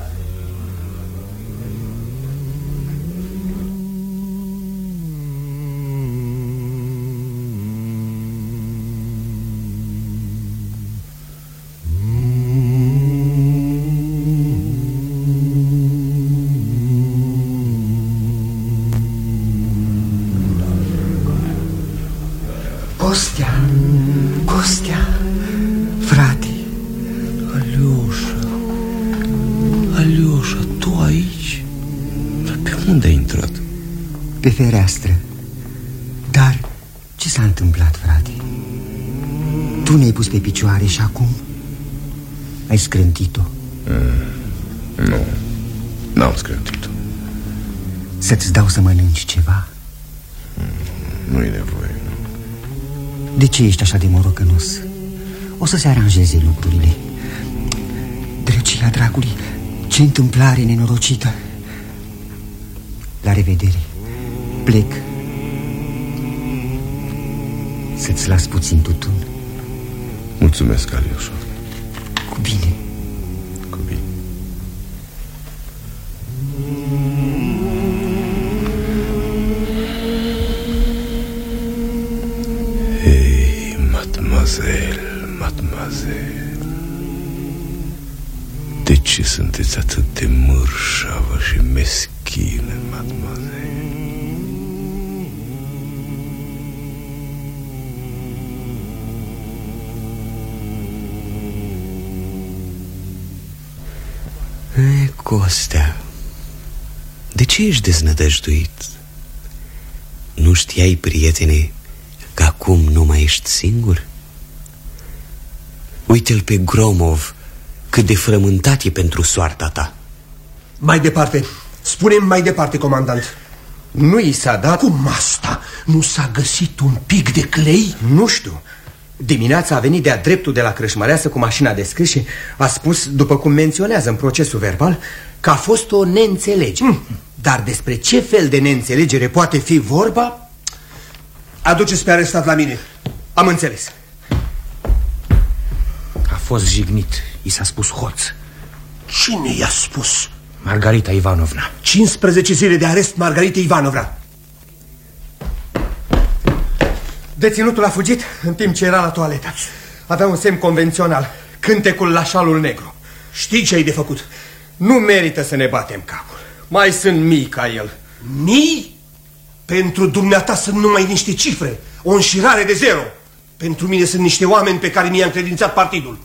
Costea, frate. Alioșa, tu aici? Dar pe unde ai intrat? Pe fereastră. Dar ce s-a întâmplat, frate? Tu ne-ai pus pe picioare și acum ai scrântit-o. Nu, n-am scrântit-o. Să-ți dau să mănânci ceva? Nu-i nevoie. De ce ești așa de morocănos? O să se aranjeze lucrurile. Drăcia dragului, ce întâmplare nenorocită. La revedere. Plec. Să-ți las puțin tutun. Mulțumesc, Alioșa. Cu bine. Cu bine. Hei, mademoiselle, de ce sunteți atât de mărșavă și meschină, mademoiselle? Costea, de ce ești deznădăjduit? Nu știai, prietene, că acum nu mai ești singur? Uite-l pe Gromov, cât de frământat e pentru soarta ta. Mai departe, spune-mi mai departe, comandant. Nu i s-a dat? Cum asta? Nu s-a găsit un pic de clei? Nu știu. Dimineața a venit de-a dreptul de la Crâșmăreasă cu mașina de scris și a spus, după cum menționează în procesul verbal, că a fost o neînțelegere. Dar despre ce fel de neînțelegere poate fi vorba? Aduceți pe arestat la mine. Am înțeles. A fost jignit, i s-a spus hoț. Cine i-a spus? Margarita Ivanovna. 15 zile de arest, Margarita Ivanovna. Deținutul a fugit în timp ce era la toaletă. Avea un semn convențional, cântecul la șalul negru. Știi ce ai de făcut? Nu merită să ne batem capul. Mai sunt mii ca el. Mii? Pentru dumneata sunt numai niște cifre. O înșirare de zero. Pentru mine sunt niște oameni pe care mi-a încredințat partidul.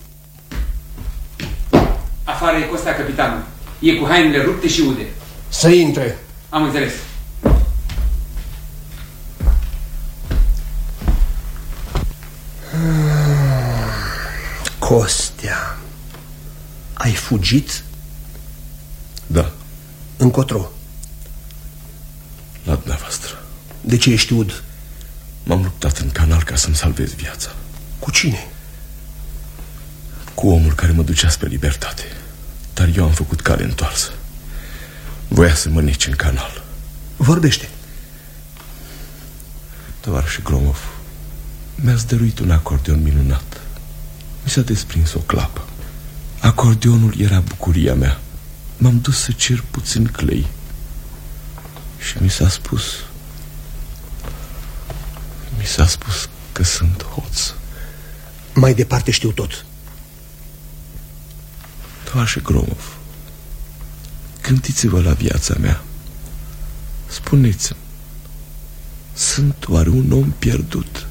Afară e Costea, capitanul. E cu hainele rupte și ude. Să intre. Am înțeles. Costea, ai fugit? Da. Încotro? La dumneavoastră. De ce ești ud? M-am luptat în canal ca să-mi salvez viața. Cu cine? Cu omul care mă ducea spre libertate. Dar eu am făcut cale întoarsă. Voia să mă nece în canal. Vorbește. Tovarășe Gromov, mi-ați dăruit un acordeon minunat. Mi s-a desprins o clapă. Acordeonul era bucuria mea. M-am dus să cer puțin clei și mi s-a spus că sunt hoț. Mai departe știu tot. Tovarășe Gromov, gândiți-vă la viața mea. Spuneți-mi, sunt oare un om pierdut?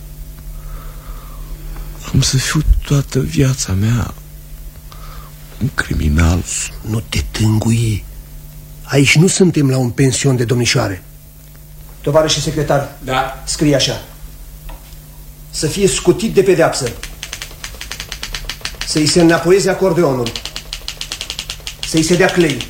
Am să fiu toată viața mea un criminal? Nu te tângui. Aici nu suntem la un pension de domnișoare. Tovarășe secretar, da. Scrie așa: să fie scutit de pedeapsă, să-i se înapoieze acordeonul, să-i se dea clei.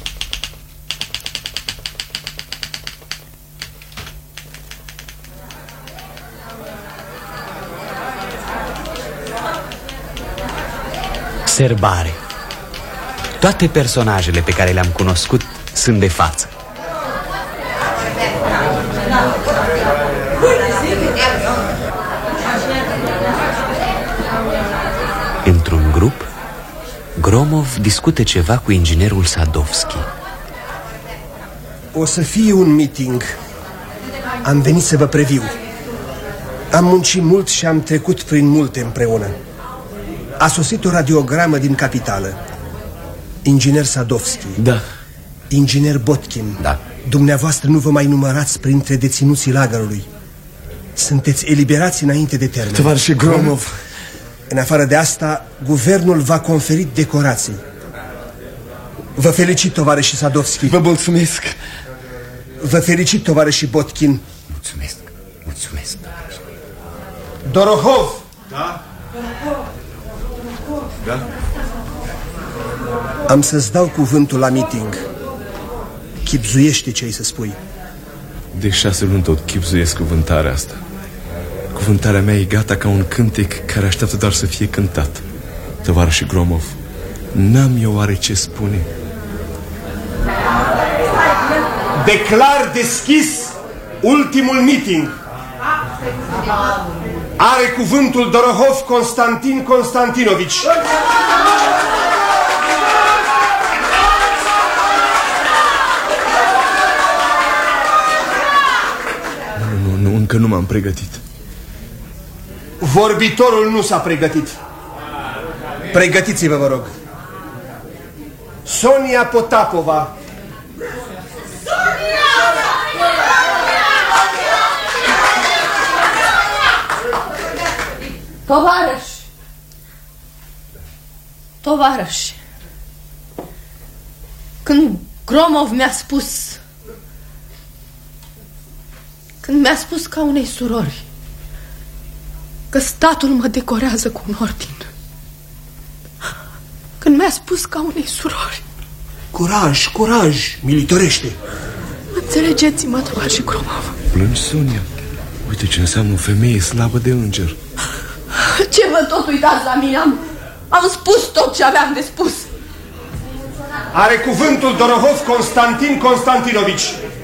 Serbare. Toate personajele pe care le-am cunoscut sunt de față. Într-un grup, Gromov discută ceva cu inginerul Sadovski. O să fie un meeting. Am venit să vă previu. Am muncit mult și am trecut prin multe împreună. A sosit o radiogramă din capitală. Inginer Sadovski. Da. Inginer Botkin. Da. Dumneavoastră nu vă mai numărați printre deținuții lagărului. Sunteți eliberați înainte de termen. Tovarășe Gromov. În afară de asta, guvernul v-a conferit decorații. Vă felicit, tovarăși Sadovski. Vă mulțumesc. Vă felicit, tovarăși Botkin. Mulțumesc. Mulțumesc. Dorohov. Da? Da? Am să-ți dau cuvântul la meeting. Chipzuiește ce ai să spui. De 6 luni tot chipzuiesc cuvântarea asta. Cuvântarea mea e gata ca un cântec care așteaptă doar să fie cântat. Tovarășe Gromov, n-am eu oare ce spune? Declar deschis ultimul meeting. Are cuvântul Dorohov Constantin Constantinovici. Nu, încă nu m-am pregătit. Vorbitorul nu s-a pregătit. Pregătiți-vă, vă rog. Sonia Potapova. Tovarăș, când Gromov mi-a spus, când mi-a spus ca unei surori că statul mă decorează cu un ordin, când mi-a spus ca unei surori. Curaj, curaj, militorește. Înțelegeți-mă, tovarăș Gromov. Plângi, Sonia? Uite ce înseamnă o femeie slabă de înger. Ce vă tot uitați la mine? Am spus tot ce aveam de spus. Are cuvântul Dorohov Constantin Constantinovici.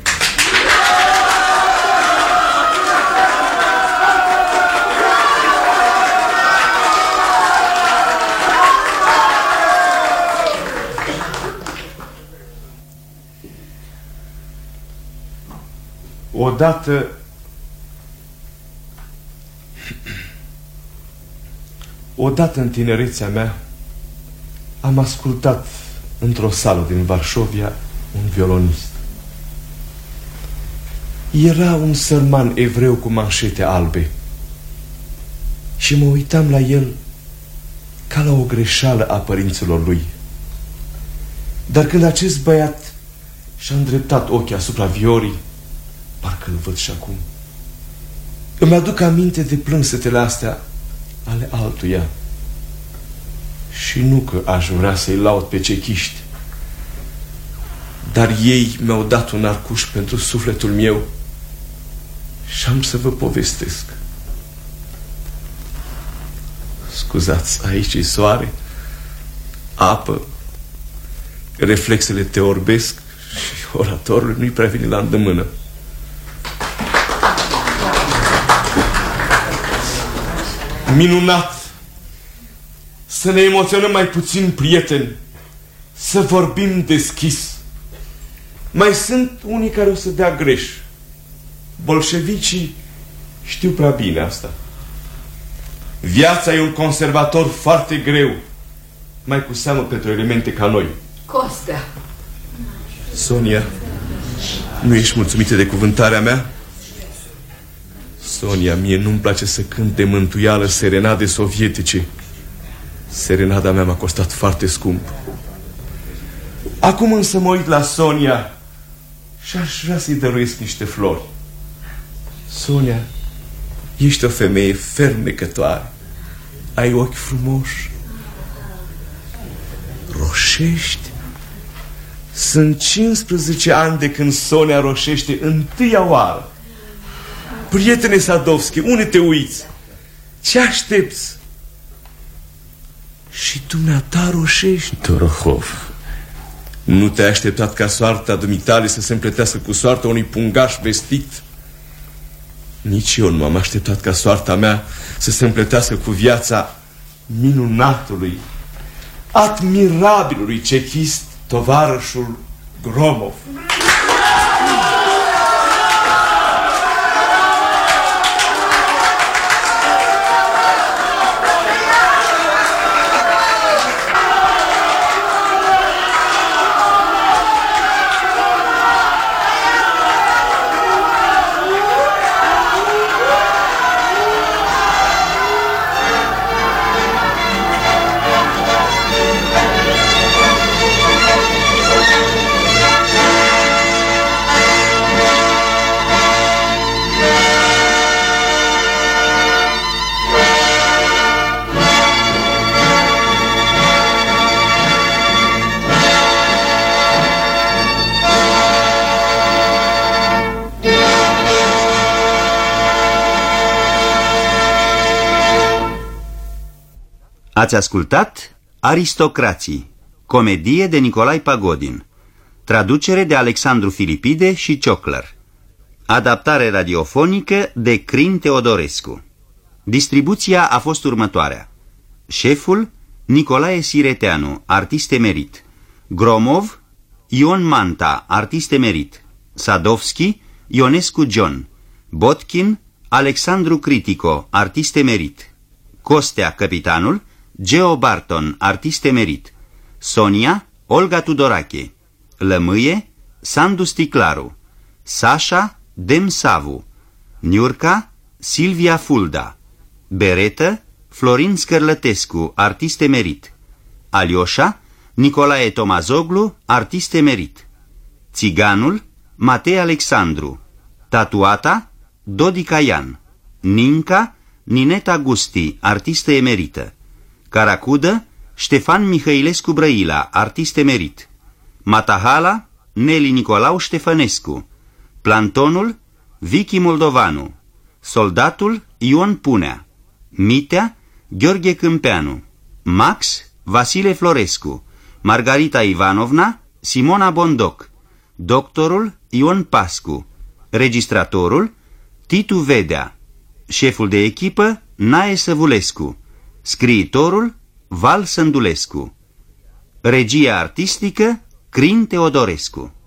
Odată în tinerețea mea am ascultat într-o sală din Varșovia un violonist. Era un sărman evreu cu manșete albe și mă uitam la el ca la o greșeală a părinților lui. Dar când acest băiat și-a îndreptat ochii asupra viorii, parcă îl văd și acum. Îmi aduc aminte de plânsetele astea ale altuia. Și nu că aș vrea să-i laud pe cechiști, dar ei mi-au dat un arcuș pentru sufletul meu și am să vă povestesc. Scuzați, aici e soare, apă, reflexele te orbesc și oratorul nu-i prea vine la îndemână. Minunat! Să ne emoționăm mai puțin, prieteni, să vorbim deschis. Mai sunt unii care o să dea greș. Bolșevicii știu prea bine asta. Viața e un conservator foarte greu, mai cu seamă pentru elemente ca noi. Costea! Sonia, nu ești mulțumită de cuvântarea mea? Sonia, mie nu-mi place să cânt de mântuială serenade sovietice. Serenada mea m-a costat foarte scump. Acum însă mă uit la Sonia și aș vrea să-i dăruiesc niște flori. Sonia, ești o femeie fermecătoare. Ai ochi frumoși. Roșești. Sunt 15 ani de când Sonia roșește întâia oară. Prietene Sadovski, unde te uiți? Ce aștepți? Și dumneata roșești. Dorohov, nu te-ai așteptat ca soarta dumitale să se împletească cu soarta unui pungaș vestit? Nici eu nu m-am așteptat ca soarta mea să se împletească cu viața minunatului, admirabilului cechist, tovarășul Gromov. Ați ascultat Aristocrații, comedie de Nicolae Pagodin, traducere de Alexandru Filipide și Cioclăr, adaptare radiofonică de Crin Teodorescu. Distribuția a fost următoarea: șeful Nicolae Sireteanu, artist emerit; Gromov Ion Manta, artist emerit; Sadovski Ionescu John; Botkin Alexandru Critico, artist emerit; Costea, capitanul, Geo Barton, artist emerit; Sonia, Olga Tudorache; Lămâie, Sandu Sticlaru; Sasha, Dem Savu; Niurca, Silvia Fulda; Beretă, Florin Scărlătescu, artist emerit; Alioșa, Nicolae Tomazoglu, artist emerit; Țiganul, Matei Alexandru; Tatuata, Dodica Ian; Ninca, Nineta Gusti, artistă emerită; Caracudă, Ștefan Mihailescu Brăila, artist emerit; Matahala, Neli Nicolau Ștefănescu; Plantonul, Vicky Moldovanu; Soldatul, Ion Punea; Mitea, Gheorghe Câmpeanu; Max, Vasile Florescu; Margarita Ivanovna, Simona Bondoc; Doctorul, Ion Pascu; Registratorul, Titu Vedea; șeful de echipă, Nae Săvulescu; scriitorul, Val Sândulescu; regia artistică, Crin Teodorescu.